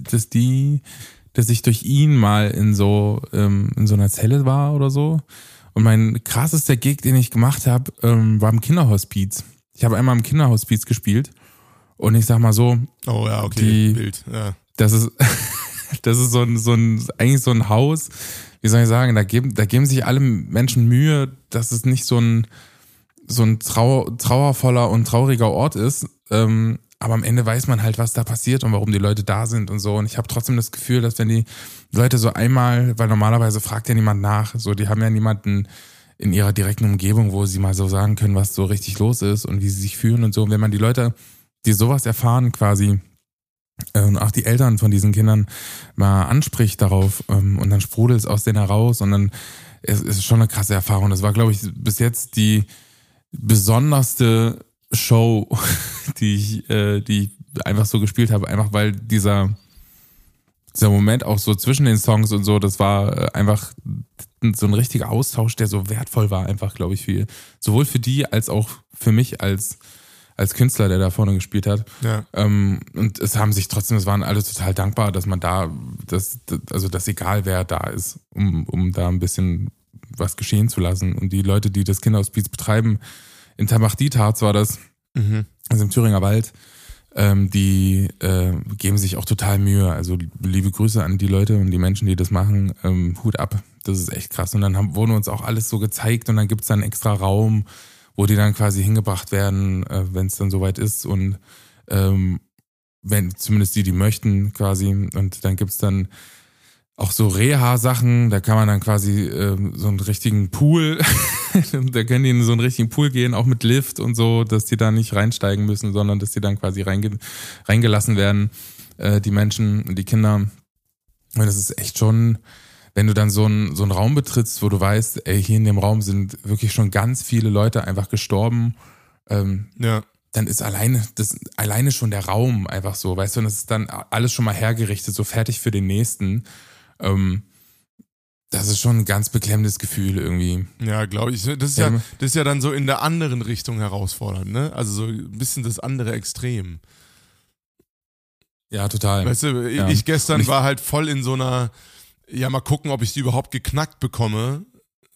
ich durch ihn mal in so einer Zelle war oder so. Und mein krassester Gig, den ich gemacht habe, war im Kinderhospiz. Ich habe einmal im Kinderhospiz gespielt und ich sag mal so. Oh ja, okay, Bild. Ja. Das ist eigentlich so ein Haus, wie soll ich sagen, da geben sich alle Menschen Mühe, dass es nicht so ein trauervoller und trauriger Ort ist. Aber am Ende weiß man halt, was da passiert und warum die Leute da sind und so. Und ich habe trotzdem das Gefühl, dass wenn die Leute so einmal, weil normalerweise fragt ja niemand nach, so die haben ja niemanden in ihrer direkten Umgebung, wo sie mal so sagen können, was so richtig los ist und wie sie sich fühlen und so. Und wenn man die Leute, die sowas erfahren quasi, und auch die Eltern von diesen Kindern mal anspricht darauf und dann sprudelt es aus denen heraus und dann ist schon eine krasse Erfahrung. Das war, glaube ich, bis jetzt die besonderste Show, die ich einfach so gespielt habe, einfach weil dieser Moment auch so zwischen den Songs und so, das war einfach so ein richtiger Austausch, der so wertvoll war, einfach, glaube ich, sowohl für die als auch für mich als Künstler, der da vorne gespielt hat. Ja. Und es waren alle total dankbar, dass man dass egal wer da ist, um da ein bisschen was geschehen zu lassen. Und die Leute, die das Kinderhospiz betreiben, in Tamach-Dietharz war das, also im Thüringer Wald, die geben sich auch total Mühe. Also liebe Grüße an die Leute und die Menschen, die das machen. Hut ab, das ist echt krass. Und dann wurde uns auch alles so gezeigt und dann gibt's dann einen extra Raum, wo die dann quasi hingebracht werden, wenn es dann soweit ist und wenn zumindest die möchten quasi. Und dann gibt's dann auch so Reha-Sachen, da kann man dann quasi so einen richtigen Pool, da können die in so einen richtigen Pool gehen, auch mit Lift und so, dass die da nicht reinsteigen müssen, sondern dass die dann quasi reingelassen werden, die Menschen, die Kinder. Und das ist echt schon, wenn du dann so einen Raum betrittst, wo du weißt, ey, hier in dem Raum sind wirklich schon ganz viele Leute einfach gestorben, dann ist alleine schon der Raum einfach so, weißt du, und das ist dann alles schon mal hergerichtet, so fertig für den nächsten. Das ist schon ein ganz beklemmendes Gefühl irgendwie. Ja, glaube ich. Das ist ja dann so in der anderen Richtung herausfordernd, ne? Also so ein bisschen das andere Extrem. Ja, total. Weißt du, ich gestern war halt voll in so einer, ja, mal gucken, ob ich die überhaupt geknackt bekomme,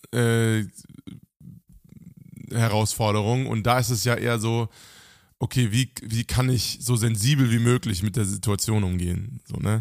Herausforderung. Und da ist es ja eher so, okay, wie kann ich so sensibel wie möglich mit der Situation umgehen? So, ne?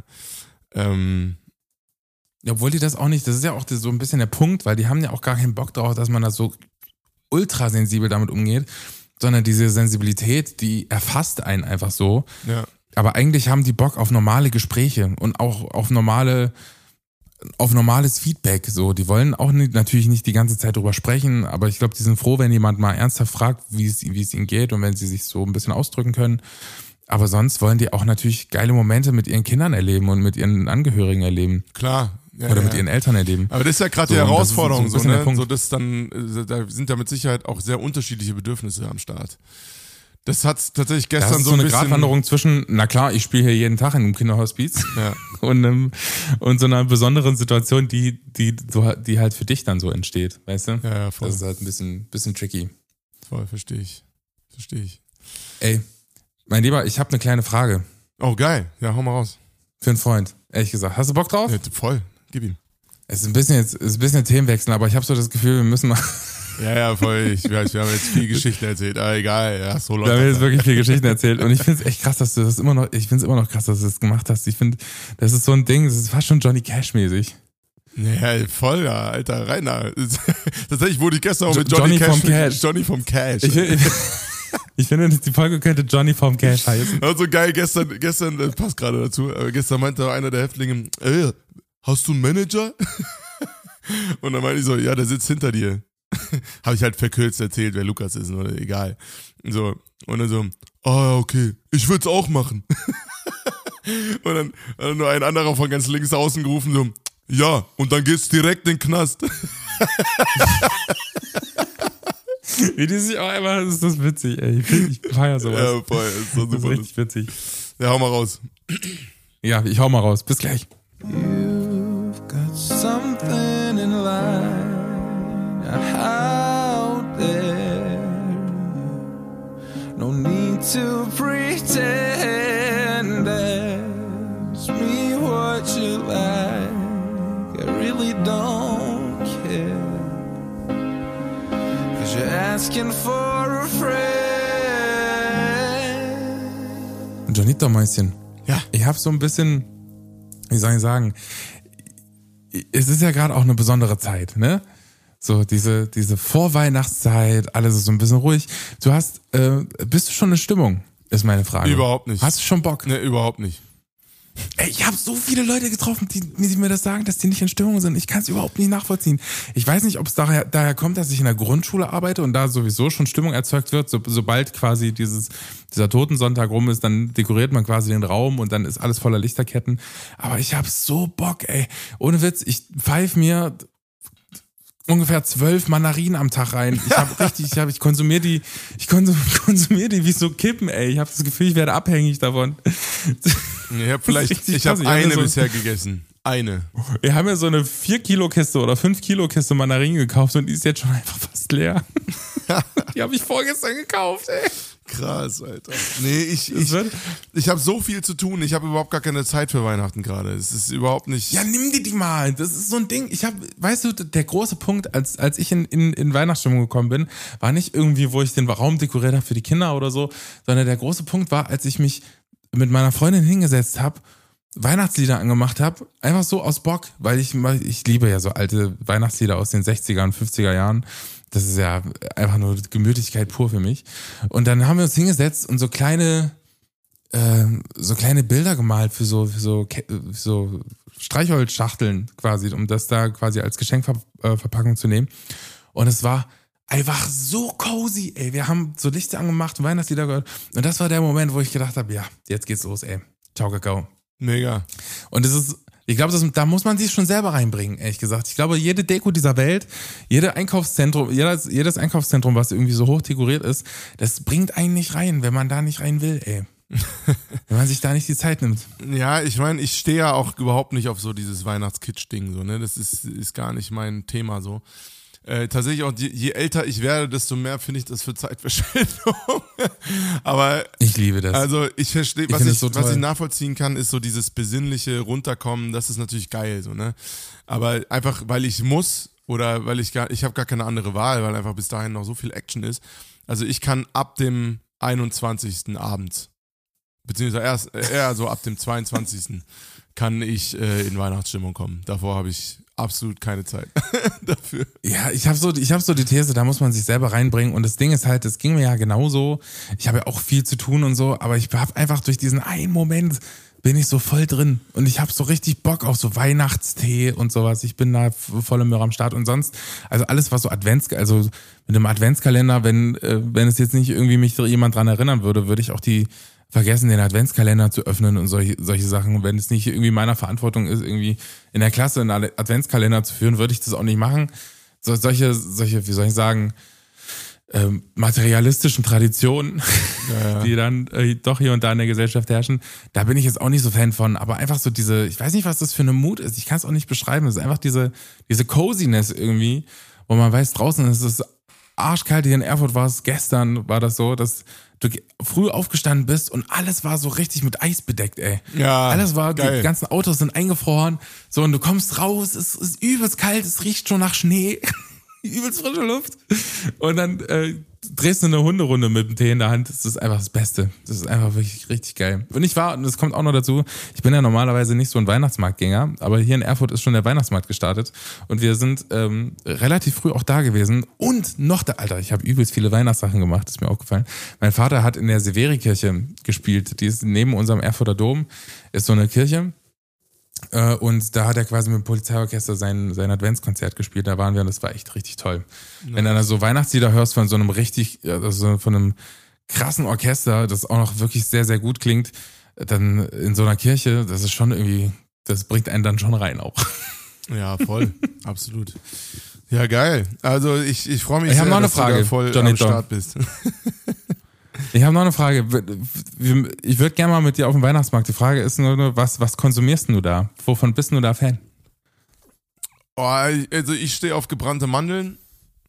Obwohl die das auch nicht, das ist ja auch so ein bisschen der Punkt, weil die haben ja auch gar keinen Bock drauf, dass man da so ultrasensibel damit umgeht, sondern diese Sensibilität, die erfasst einen einfach so. Ja. Aber eigentlich haben die Bock auf normale Gespräche und auch auf normales Feedback. So, die wollen auch natürlich nicht die ganze Zeit drüber sprechen, aber ich glaube, die sind froh, wenn jemand mal ernsthaft fragt, wie es ihnen geht und wenn sie sich so ein bisschen ausdrücken können. Aber sonst wollen die auch natürlich geile Momente mit ihren Kindern erleben und mit ihren Angehörigen erleben. Klar. Ja, oder mit ihren Eltern erleben. Aber das ist ja gerade die Herausforderung, so, ne? So, das dann, da sind ja mit Sicherheit auch sehr unterschiedliche Bedürfnisse am Start. Das hat tatsächlich gestern das ist so ein eine bisschen Gratwanderung zwischen, na klar, ich spiele hier jeden Tag in einem Kinderhospiz und so einer besonderen Situation, die halt für dich dann so entsteht, weißt du? Ja, voll. Das ist halt ein bisschen tricky. Voll, verstehe ich. Ey, mein Lieber, ich habe eine kleine Frage. Oh, geil. Ja, hau mal raus. Für einen Freund, ehrlich gesagt. Hast du Bock drauf? Ja, voll. Gib ihm. Es ist ein bisschen Themenwechsel, aber ich habe so das Gefühl, wir müssen mal... Ja, voll. Wir haben jetzt viel Geschichten erzählt. Aber egal, ja, so läuft das. Wir haben jetzt wirklich viel Geschichten erzählt. Und ich finde es echt krass, dass du das immer noch krass, dass du das gemacht hast. Ich finde, das ist so ein Ding, das ist fast schon Johnny Cash-mäßig. Ja, voll, ja, Alter, Rainer. Tatsächlich wurde ich gestern auch mit Johnny vom Cash. Ich finde, die Folge könnte Johnny vom Cash heißen. Also geil, gestern, das passt gerade dazu, gestern meinte einer der Häftlinge, hast du einen Manager? Und dann meinte ich so, ja, der sitzt hinter dir. Habe ich halt verkürzt erzählt, wer Lukas ist, oder egal. So, und dann so, okay, ich würde es auch machen. Und dann hat nur ein anderer von ganz links außen gerufen, so, ja, und dann geht's direkt in den Knast. Wie die sich auch einfach, ist das witzig, ey. Ich feier sowas. Ja, voll, ist so super. Das ist richtig witzig. Ja, hau mal raus. Ja, ich hau mal raus. Bis gleich. You've got something in line out there. No need to pretend. Ask me what you like. I really don't care. 'Cause you're asking for a friend. Janito Mäuschen. Ja. Ich habe so ein bisschen, wie soll ich sagen, es ist ja gerade auch eine besondere Zeit, ne? So diese Vorweihnachtszeit, alles ist so ein bisschen ruhig. Bist du schon in Stimmung, ist meine Frage. Überhaupt nicht. Hast du schon Bock? Ne, überhaupt nicht. Ey, ich habe so viele Leute getroffen, die mir das sagen, dass die nicht in Stimmung sind. Ich kann es überhaupt nicht nachvollziehen. Ich weiß nicht, ob es daher kommt, dass ich in der Grundschule arbeite und da sowieso schon Stimmung erzeugt wird. Sobald quasi dieser Totensonntag rum ist, dann dekoriert man quasi den Raum und dann ist alles voller Lichterketten. Aber ich habe so Bock, ey. Ohne Witz, ich pfeife mir ungefähr 12 Mandarinen am Tag rein. Ich konsumiere die wie so Kippen, ey. Ich habe das Gefühl, ich werde abhängig davon. Ich habe eine bisher gegessen. Eine. Wir haben ja so eine 4-Kilo-Kiste oder 5-Kilo-Kiste Mandarinen gekauft und die ist jetzt schon einfach fast leer. Die habe ich vorgestern gekauft, ey. Krass, Alter. Nee, ich habe so viel zu tun. Ich habe überhaupt gar keine Zeit für Weihnachten gerade. Es ist überhaupt nicht... Ja, nimm dir die mal. Das ist so ein Ding. Weißt du, der große Punkt, als ich in Weihnachtsstimmung gekommen bin, war nicht irgendwie, wo ich den Raum dekoriert habe für die Kinder oder so, sondern der große Punkt war, als ich mich mit meiner Freundin hingesetzt habe, Weihnachtslieder angemacht habe, einfach so aus Bock, weil ich liebe ja so alte Weihnachtslieder aus den 60er und 50er Jahren. Das ist ja einfach nur Gemütlichkeit pur für mich. Und dann haben wir uns hingesetzt und so kleine Bilder gemalt für so Streichholzschachteln quasi, um das da quasi als Geschenkverpackung zu nehmen. Und es war einfach so cozy, ey. Wir haben so Lichter angemacht, Weihnachtslieder gehört. Und das war der Moment, wo ich gedacht habe, ja, jetzt geht's los, ey. Ciao, Kakao. Mega. Und ich glaube, da muss man sich schon selber reinbringen, ehrlich gesagt. Ich glaube, jede Deko dieser Welt, jedes Einkaufszentrum, was irgendwie so hoch dekoriert ist, das bringt einen nicht rein, wenn man da nicht rein will, ey. Wenn man sich da nicht die Zeit nimmt. Ja, ich meine, ich stehe ja auch überhaupt nicht auf so dieses Weihnachtskitsch-Ding, so, ne? Das ist gar nicht mein Thema, so. Tatsächlich auch, je älter ich werde, desto mehr finde ich das für Zeitverschwendung. Aber ich liebe das. Also ich verstehe, was ich nachvollziehen kann, ist so dieses besinnliche Runterkommen, das ist natürlich geil, so, ne? Aber einfach, weil ich muss oder weil ich habe gar keine andere Wahl, weil einfach bis dahin noch so viel Action ist. Also ich kann ab dem 21. abends, beziehungsweise eher so ab dem 22. kann ich in Weihnachtsstimmung kommen. Davor habe ich absolut keine Zeit dafür. Ja, ich habe so die These, da muss man sich selber reinbringen und das Ding ist halt, das ging mir ja genauso. Ich habe ja auch viel zu tun und so, aber ich habe einfach durch diesen einen Moment bin ich so voll drin und ich habe so richtig Bock auf so Weihnachtstee und sowas. Ich bin da voll im Möhre am Start und sonst, also alles was so mit einem Adventskalender, wenn es jetzt nicht irgendwie mich jemand dran erinnern würde, würde ich auch vergessen, den Adventskalender zu öffnen und solche Sachen. Wenn es nicht irgendwie meiner Verantwortung ist, irgendwie in der Klasse einen Adventskalender zu führen, würde ich das auch nicht machen. Solche, wie soll ich sagen, materialistischen Traditionen, die dann doch hier und da in der Gesellschaft herrschen, da bin ich jetzt auch nicht so Fan von, aber einfach so ich weiß nicht, was das für eine Mut ist, ich kann es auch nicht beschreiben, es ist einfach diese Coziness irgendwie, wo man weiß, draußen ist es arschkalt, hier in Erfurt gestern war das so, dass du früh aufgestanden bist und alles war so richtig mit Eis bedeckt, ey. Ja, alles war, geil. Die ganzen Autos sind eingefroren, so, und du kommst raus, es ist übelst kalt, es riecht schon nach Schnee, übelst frische Luft. Und dann drehst du eine Hunderunde mit dem Tee in der Hand, das ist einfach das Beste. Das ist einfach wirklich richtig geil. Und das kommt auch noch dazu, ich bin ja normalerweise nicht so ein Weihnachtsmarktgänger, aber hier in Erfurt ist schon der Weihnachtsmarkt gestartet und wir sind relativ früh auch da gewesen und noch Alter, ich habe übelst viele Weihnachtssachen gemacht, ist mir aufgefallen. Mein Vater hat in der Severi-Kirche gespielt, die ist neben unserem Erfurter Dom, ist so eine Kirche. Und da hat er quasi mit dem Polizeiorchester sein Adventskonzert gespielt. Da waren wir und das war echt richtig toll. Ja. Wenn du dann so Weihnachtslieder hörst von so einem von einem krassen Orchester, das auch noch wirklich sehr, sehr gut klingt, dann in so einer Kirche, das ist schon irgendwie, das bringt einen dann schon rein auch. Ja, voll. Absolut. Ja, geil. Also ich freue mich sehr, dass noch eine Frage, du da voll Johnny am Start bist. Ich habe noch eine Frage. Ich würde gerne mal mit dir auf den Weihnachtsmarkt. Die Frage ist nur, was konsumierst du da? Wovon bist du da Fan? Oh, also ich stehe auf gebrannte Mandeln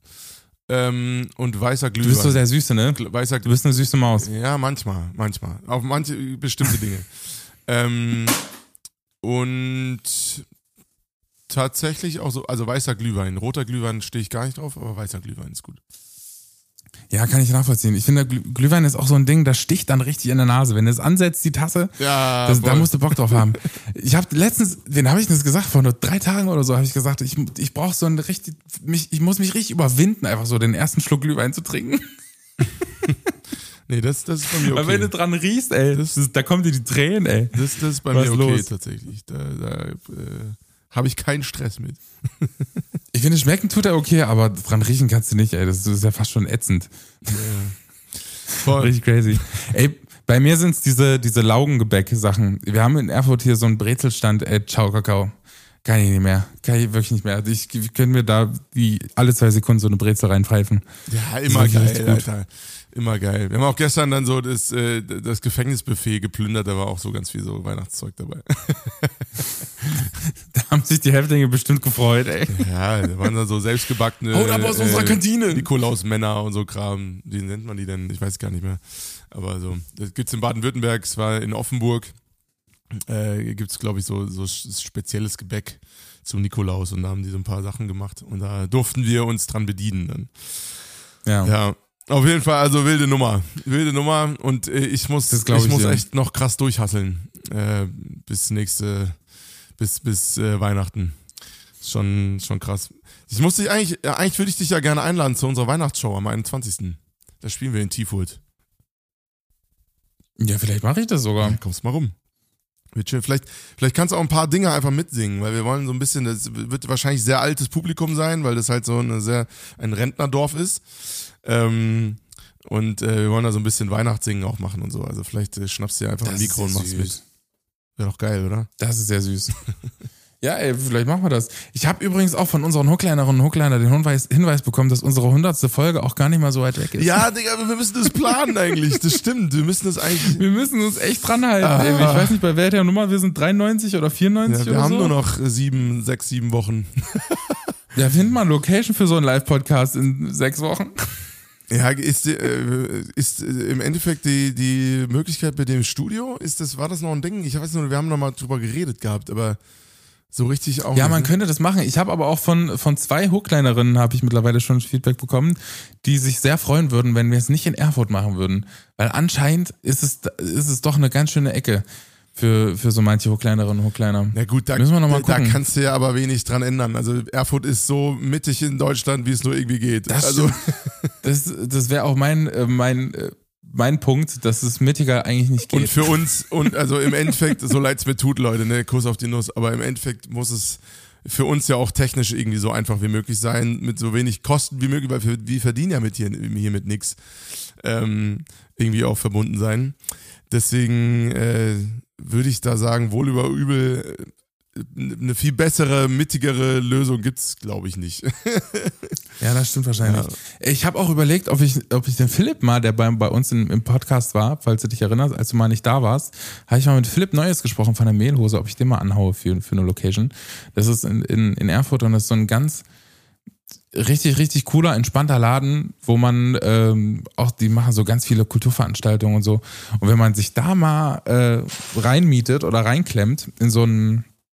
und weißer Glühwein. Du bist so sehr süße, ne? Du bist eine süße Maus. Ja, manchmal. Auf manche bestimmte Dinge. Und tatsächlich auch so, also weißer Glühwein. Roter Glühwein stehe ich gar nicht drauf, aber weißer Glühwein ist gut. Ja, kann ich nachvollziehen. Ich finde, Glühwein ist auch so ein Ding, das sticht dann richtig in der Nase. Wenn du es ansetzt, die Tasse, ja, da musst du Bock drauf haben. Ich habe letztens, wen habe ich das gesagt? Vor nur 3 Tagen oder so habe ich gesagt, ich brauche so ein richtig, ich muss mich richtig überwinden, einfach so den ersten Schluck Glühwein zu trinken. Nee, das ist bei mir okay. Weil wenn du dran riechst, ey, da kommen dir die Tränen, ey. Das ist bei mir okay, tatsächlich. Da habe ich keinen Stress mit. Ich finde, schmecken tut er okay, aber dran riechen kannst du nicht, ey. Das ist ja fast schon ätzend. Ja. Voll. Richtig crazy. Ey, bei mir sind es diese Laugengebäck-Sachen. Wir haben in Erfurt hier so einen Brezelstand, ciao Kakao. Kann ich nicht mehr. Kann ich wirklich nicht mehr. Ich könnte mir da alle 2 Sekunden so eine Brezel reinpfeifen. Ja, immer geil, Alter. Immer geil. Wir haben auch gestern dann so das Gefängnisbuffet geplündert, da war auch so ganz viel so Weihnachtszeug dabei. Da haben sich die Häftlinge bestimmt gefreut, ey. Ja, da waren dann so selbstgebackene Haut ab aus unserer Kantine. Nikolausmänner und so Kram. Wie nennt man die denn? Ich weiß gar nicht mehr. Aber so, das gibt's in Baden-Württemberg, es war in Offenburg. Gibt's, glaube ich, so spezielles Gebäck zum Nikolaus und da haben die so ein paar Sachen gemacht und da durften wir uns dran bedienen dann. Ja. Auf jeden Fall, also wilde Nummer und ich muss echt noch krass durchhasseln bis Weihnachten. Ist schon krass. Eigentlich würde ich dich ja gerne einladen zu unserer Weihnachtsshow am 21. Da spielen wir in Tiefurt. Ja, vielleicht mache ich das sogar. Ja, kommst mal rum. Vielleicht kannst du auch ein paar Dinge einfach mitsingen, weil wir wollen so ein bisschen, das wird wahrscheinlich sehr altes Publikum sein, weil das halt so ein Rentnerdorf ist. Und wir wollen da so ein bisschen Weihnachtssingen auch machen und so. Also vielleicht schnappst du dir einfach ein Mikro und machst mit. Wäre doch geil, oder? Das ist sehr süß. Ja, ey, vielleicht machen wir das. Ich habe übrigens auch von unseren Hookleinerinnen und Hookliner den Hinweis bekommen, dass unsere 100. Folge auch gar nicht mal so weit weg ist. Ja, Digga, wir müssen das planen eigentlich. Das stimmt. Wir müssen uns echt dran halten. Ey, ich weiß nicht, bei welcher Nummer wir sind, 93 oder 94 ja, wir oder haben so? nur noch 7 Wochen. Ja, find mal Location für so einen Live-Podcast in 6 Wochen. Ja, ist im Endeffekt die Möglichkeit mit dem Studio, war das noch ein Ding? Ich weiß nur, wir haben noch mal drüber geredet gehabt, aber so richtig auch. Ja, man könnte das machen. Ich habe aber auch von 2 Hooklinerinnen habe ich mittlerweile schon Feedback bekommen, die sich sehr freuen würden, wenn wir es nicht in Erfurt machen würden. Weil anscheinend ist es doch eine ganz schöne Ecke für so manche Hookleinerinnen und Hookliner. Na gut, müssen wir noch mal gucken. Da kannst du ja aber wenig dran ändern. Also Erfurt ist so mittig in Deutschland, wie es nur irgendwie geht. Das wäre auch mein Punkt, dass es mittiger eigentlich nicht geht. Und für uns, also im Endeffekt, so leid es mir tut, Leute, ne, Kuss auf die Nuss, aber im Endeffekt muss es für uns ja auch technisch irgendwie so einfach wie möglich sein, mit so wenig Kosten wie möglich, weil wir verdienen ja hier mit nix, irgendwie auch verbunden sein. Deswegen würde ich da sagen, wohl über übel, eine viel bessere, mittigere Lösung gibt's, glaube ich, nicht. Ja, das stimmt wahrscheinlich. Ja. Ich habe auch überlegt, ob ich den Philipp mal, der bei uns im Podcast war, falls du dich erinnerst, als du mal nicht da warst, habe ich mal mit Philipp Neues gesprochen von der Mehlhose, ob ich den mal anhaue für eine Location. Das ist in Erfurt und das ist so ein ganz richtig, richtig cooler, entspannter Laden, wo man die machen so ganz viele Kulturveranstaltungen und so. Und wenn man sich da mal reinmietet oder reinklemmt in so einen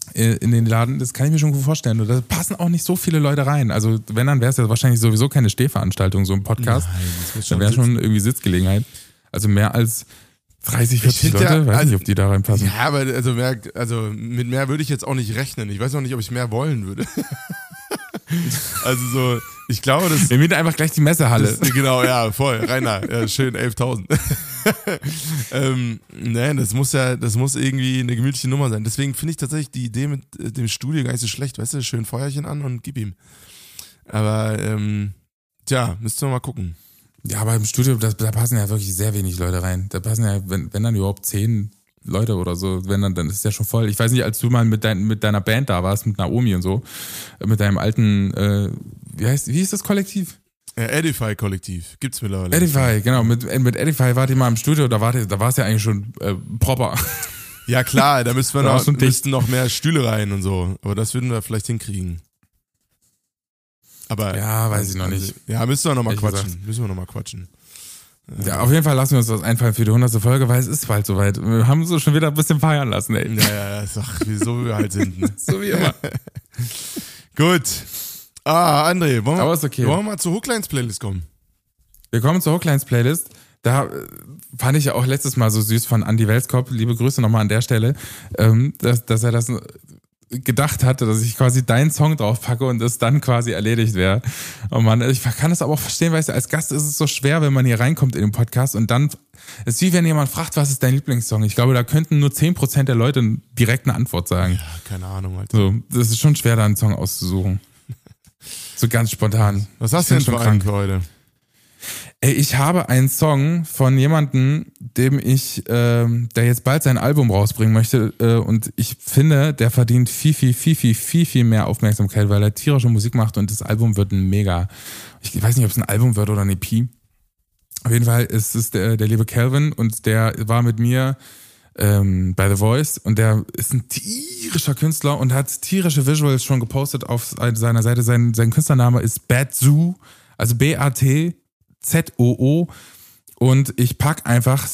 in den Laden, das kann ich mir schon gut vorstellen. Und da passen auch nicht so viele Leute rein. Also wenn, dann wäre es ja wahrscheinlich sowieso keine Stehveranstaltung, so ein Podcast. Nein, das muss Da wäre schon irgendwie Sitzgelegenheit. Also mehr als 30, 40 Leute, weiß nicht, ob die da reinpassen. Ja, aber mit mehr würde ich jetzt auch nicht rechnen. Ich weiß noch nicht, ob ich mehr wollen würde. Also so, ich glaube, das... Wir mieten einfach gleich die Messehalle. Genau, ja, voll, Rainer, ja, schön, 11.000. Nein, das muss irgendwie eine gemütliche Nummer sein. Deswegen finde ich tatsächlich die Idee mit dem Studio gar nicht so schlecht. Weißt du, schön Feuerchen an und gib ihm. Aber, tja, müsst ihr mal gucken. Ja, aber im Studio, da passen ja wirklich sehr wenig Leute rein. Da passen ja, wenn dann überhaupt 10 Leute oder so, wenn dann ist es ja schon voll. Ich weiß nicht, als du mal mit deiner Band da warst, mit Naomi und so, mit deinem alten, wie hieß das Kollektiv? Edify-Kollektiv, gibt's mittlerweile. Edify, genau, mit Edify wart ihr mal im Studio, da war es ja eigentlich schon proper. Ja klar, da müssten noch mehr Stühle rein und so, aber das würden wir vielleicht hinkriegen. Aber ja, weiß ich noch nicht. Ja, müssen wir noch mal quatschen. Ja, auf jeden Fall lassen wir uns was einfallen für die 100. Folge, weil es ist bald soweit. Wir haben so schon wieder ein bisschen feiern lassen, ey. Ja, ist doch, wieso wir halt sind. Ne? So wie immer. Gut. André, wollen wir mal zur Hooklines-Playlist kommen? Wir kommen zur Hooklines-Playlist. Da fand ich ja auch letztes Mal so süß von Andy Welskop, liebe Grüße nochmal an der Stelle, dass er das gedacht hatte, dass ich quasi deinen Song draufpacke und es dann quasi erledigt wäre. Oh Mann, ich kann das aber auch verstehen, weißt du, als Gast ist es so schwer, wenn man hier reinkommt in den Podcast und dann ist wie wenn jemand fragt, was ist dein Lieblingssong? Ich glaube, da könnten nur 10% der Leute direkt eine Antwort sagen. Ja, keine Ahnung, Alter. So, das ist schon schwer, da einen Song auszusuchen. So ganz spontan. Was hast du denn für einen für heute? Ey, ich habe einen Song von jemandem, der jetzt bald sein Album rausbringen möchte und ich finde, der verdient viel mehr Aufmerksamkeit, weil er tierische Musik macht und das Album wird ein mega. Ich weiß nicht, ob es ein Album wird oder eine EP. Auf jeden Fall ist es der liebe Calvin und der war mit mir bei The Voice und der ist ein tierischer Künstler und hat tierische Visuals schon gepostet auf seiner Seite. Sein Künstlername ist Badzoo, also BATZOO und ich pack einfach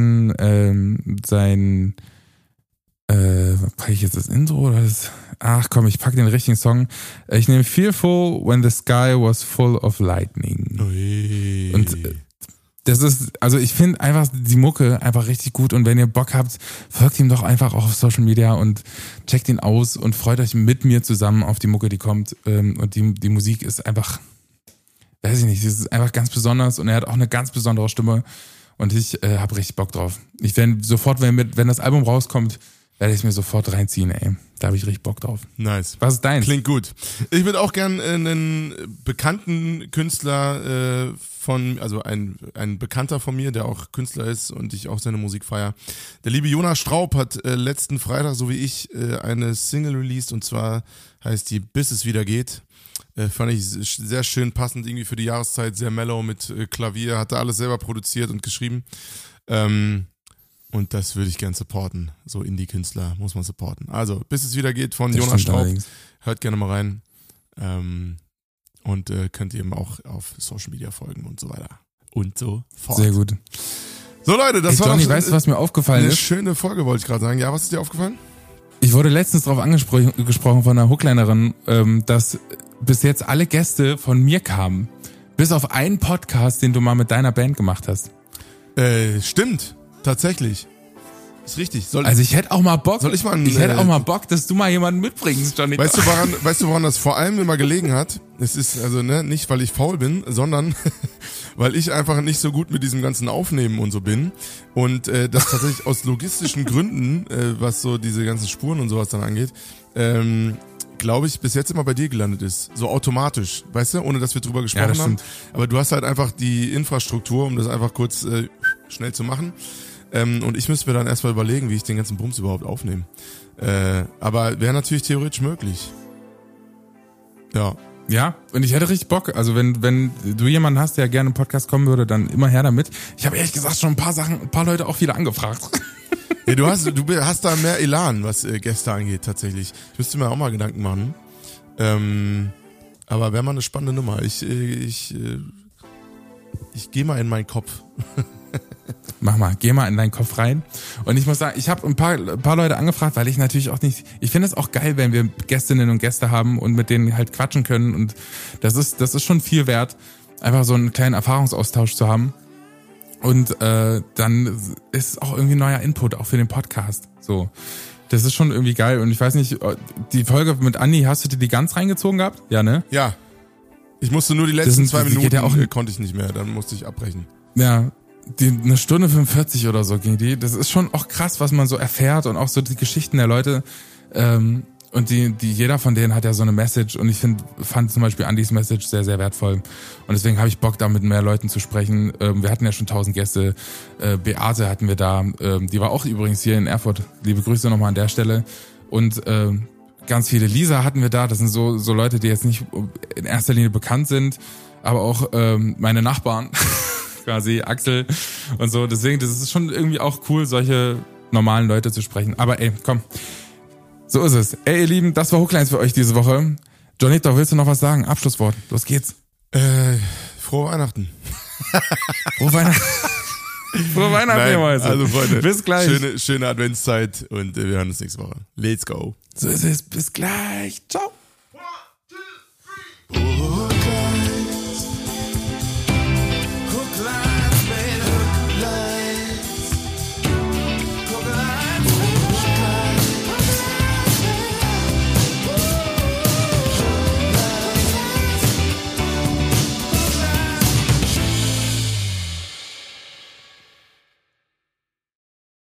pack ich jetzt das Intro oder das? Ach komm, ich pack den richtigen Song. Ich nehme Fearful When the Sky Was Full of Lightning. Ui. Und das ist, also ich finde einfach die Mucke einfach richtig gut und wenn ihr Bock habt, folgt ihm doch einfach auch auf Social Media und checkt ihn aus und freut euch mit mir zusammen auf die Mucke, die kommt und die Musik ist einfach, weiß ich nicht, das ist einfach ganz besonders und er hat auch eine ganz besondere Stimme und ich habe richtig Bock drauf. Ich werde sofort, wenn das Album rauskommt, werde ich es mir sofort reinziehen, ey. Da habe ich richtig Bock drauf. Nice. Was ist deins? Klingt gut. Ich würde auch gern einen bekannten Künstler also ein Bekannter von mir, der auch Künstler ist und ich auch seine Musik feiere. Der liebe Jonas Straub hat letzten Freitag, so wie ich, eine Single released und zwar heißt die Bis es wieder geht. Fand ich sehr schön passend irgendwie für die Jahreszeit, sehr mellow mit Klavier, hat er alles selber produziert und geschrieben. Und das würde ich gern supporten. So Indie-Künstler muss man supporten. Also, Bis es wieder geht von Jonas Straub. Allerdings. Hört gerne mal rein. Und könnt ihr ihm auch auf Social Media folgen und so weiter. Und so fort. Sehr gut. So Leute, das war Johnny, weißt du, was mir aufgefallen ist? Eine schöne Folge, wollte ich gerade sagen. Ja, was ist dir aufgefallen? Ich wurde letztens darauf angesprochen von einer Hooklinerin, dass bis jetzt alle Gäste von mir kamen. Bis auf einen Podcast, den du mal mit deiner Band gemacht hast. Stimmt. Tatsächlich. Ist richtig. Also ich hätte auch mal Bock. Soll ich mal hätte auch mal Bock, dass du mal jemanden mitbringst, Johnny. Weißt du, woran das vor allem immer gelegen hat? Es ist also nicht, weil ich faul bin, sondern weil ich einfach nicht so gut mit diesem ganzen Aufnehmen und so bin und das tatsächlich aus logistischen Gründen, was so diese ganzen Spuren und sowas dann angeht, glaube ich, bis jetzt immer bei dir gelandet ist. So automatisch, weißt du, ohne dass wir drüber gesprochen haben. Aber du hast halt einfach die Infrastruktur, um das einfach kurz schnell zu machen. Und ich müsste mir dann erstmal überlegen, wie ich den ganzen Bums überhaupt aufnehme. Aber wäre natürlich theoretisch möglich. Ja. Ja, und ich hätte richtig Bock. Also wenn du jemanden hast, der gerne im Podcast kommen würde, dann immer her damit. Ich habe ehrlich gesagt schon ein paar Leute auch wieder angefragt. Ja, du hast da mehr Elan, was Gäste angeht, tatsächlich. Ich müsste mir auch mal Gedanken machen. Aber wäre mal eine spannende Nummer. Ich gehe mal in meinen Kopf. mach mal, geh mal in deinen Kopf rein. Und ich muss sagen, ich habe ein paar Leute angefragt, weil ich natürlich auch nicht, ich finde es auch geil, wenn wir Gästinnen und Gäste haben und mit denen halt quatschen können und das ist schon viel wert, einfach so einen kleinen Erfahrungsaustausch zu haben. Und dann ist auch irgendwie neuer Input, auch für den Podcast. So, das ist schon irgendwie geil. Und ich weiß nicht, die Folge mit Andi, hast du dir die ganz reingezogen gehabt? Ja, ne? Ja. Ich musste nur die letzten 2 Minuten, ja auch, konnte ich nicht mehr, dann musste ich abbrechen. Ja, eine Stunde 45 oder so ging die. Das ist schon auch krass, was man so erfährt und auch so die Geschichten der Leute. Und die jeder von denen hat ja so eine Message und ich fand zum Beispiel Andys Message sehr, sehr wertvoll. Und deswegen habe ich Bock, da mit mehr Leuten zu sprechen. Wir hatten ja schon 1000 Gäste. Beate hatten wir da. Die war auch übrigens hier in Erfurt. Liebe Grüße nochmal an der Stelle. Und ganz viele Lisa hatten wir da. Das sind so Leute, die jetzt nicht in erster Linie bekannt sind, aber auch meine Nachbarn, quasi Axel und so. Deswegen, das ist schon irgendwie auch cool, solche normalen Leute zu sprechen. Aber ey, komm. So ist es. Ey, ihr Lieben, das war Hooklines für euch diese Woche. Johnito, willst du noch was sagen? Abschlusswort. Los geht's. Frohe Weihnachten. Frohe Weihnachten. Frohe Weihnachten, Nein, also Freunde, bis gleich. Schöne Adventszeit und wir hören uns nächste Woche. Let's go. So ist es. Bis gleich. Ciao. 1, 2, 3.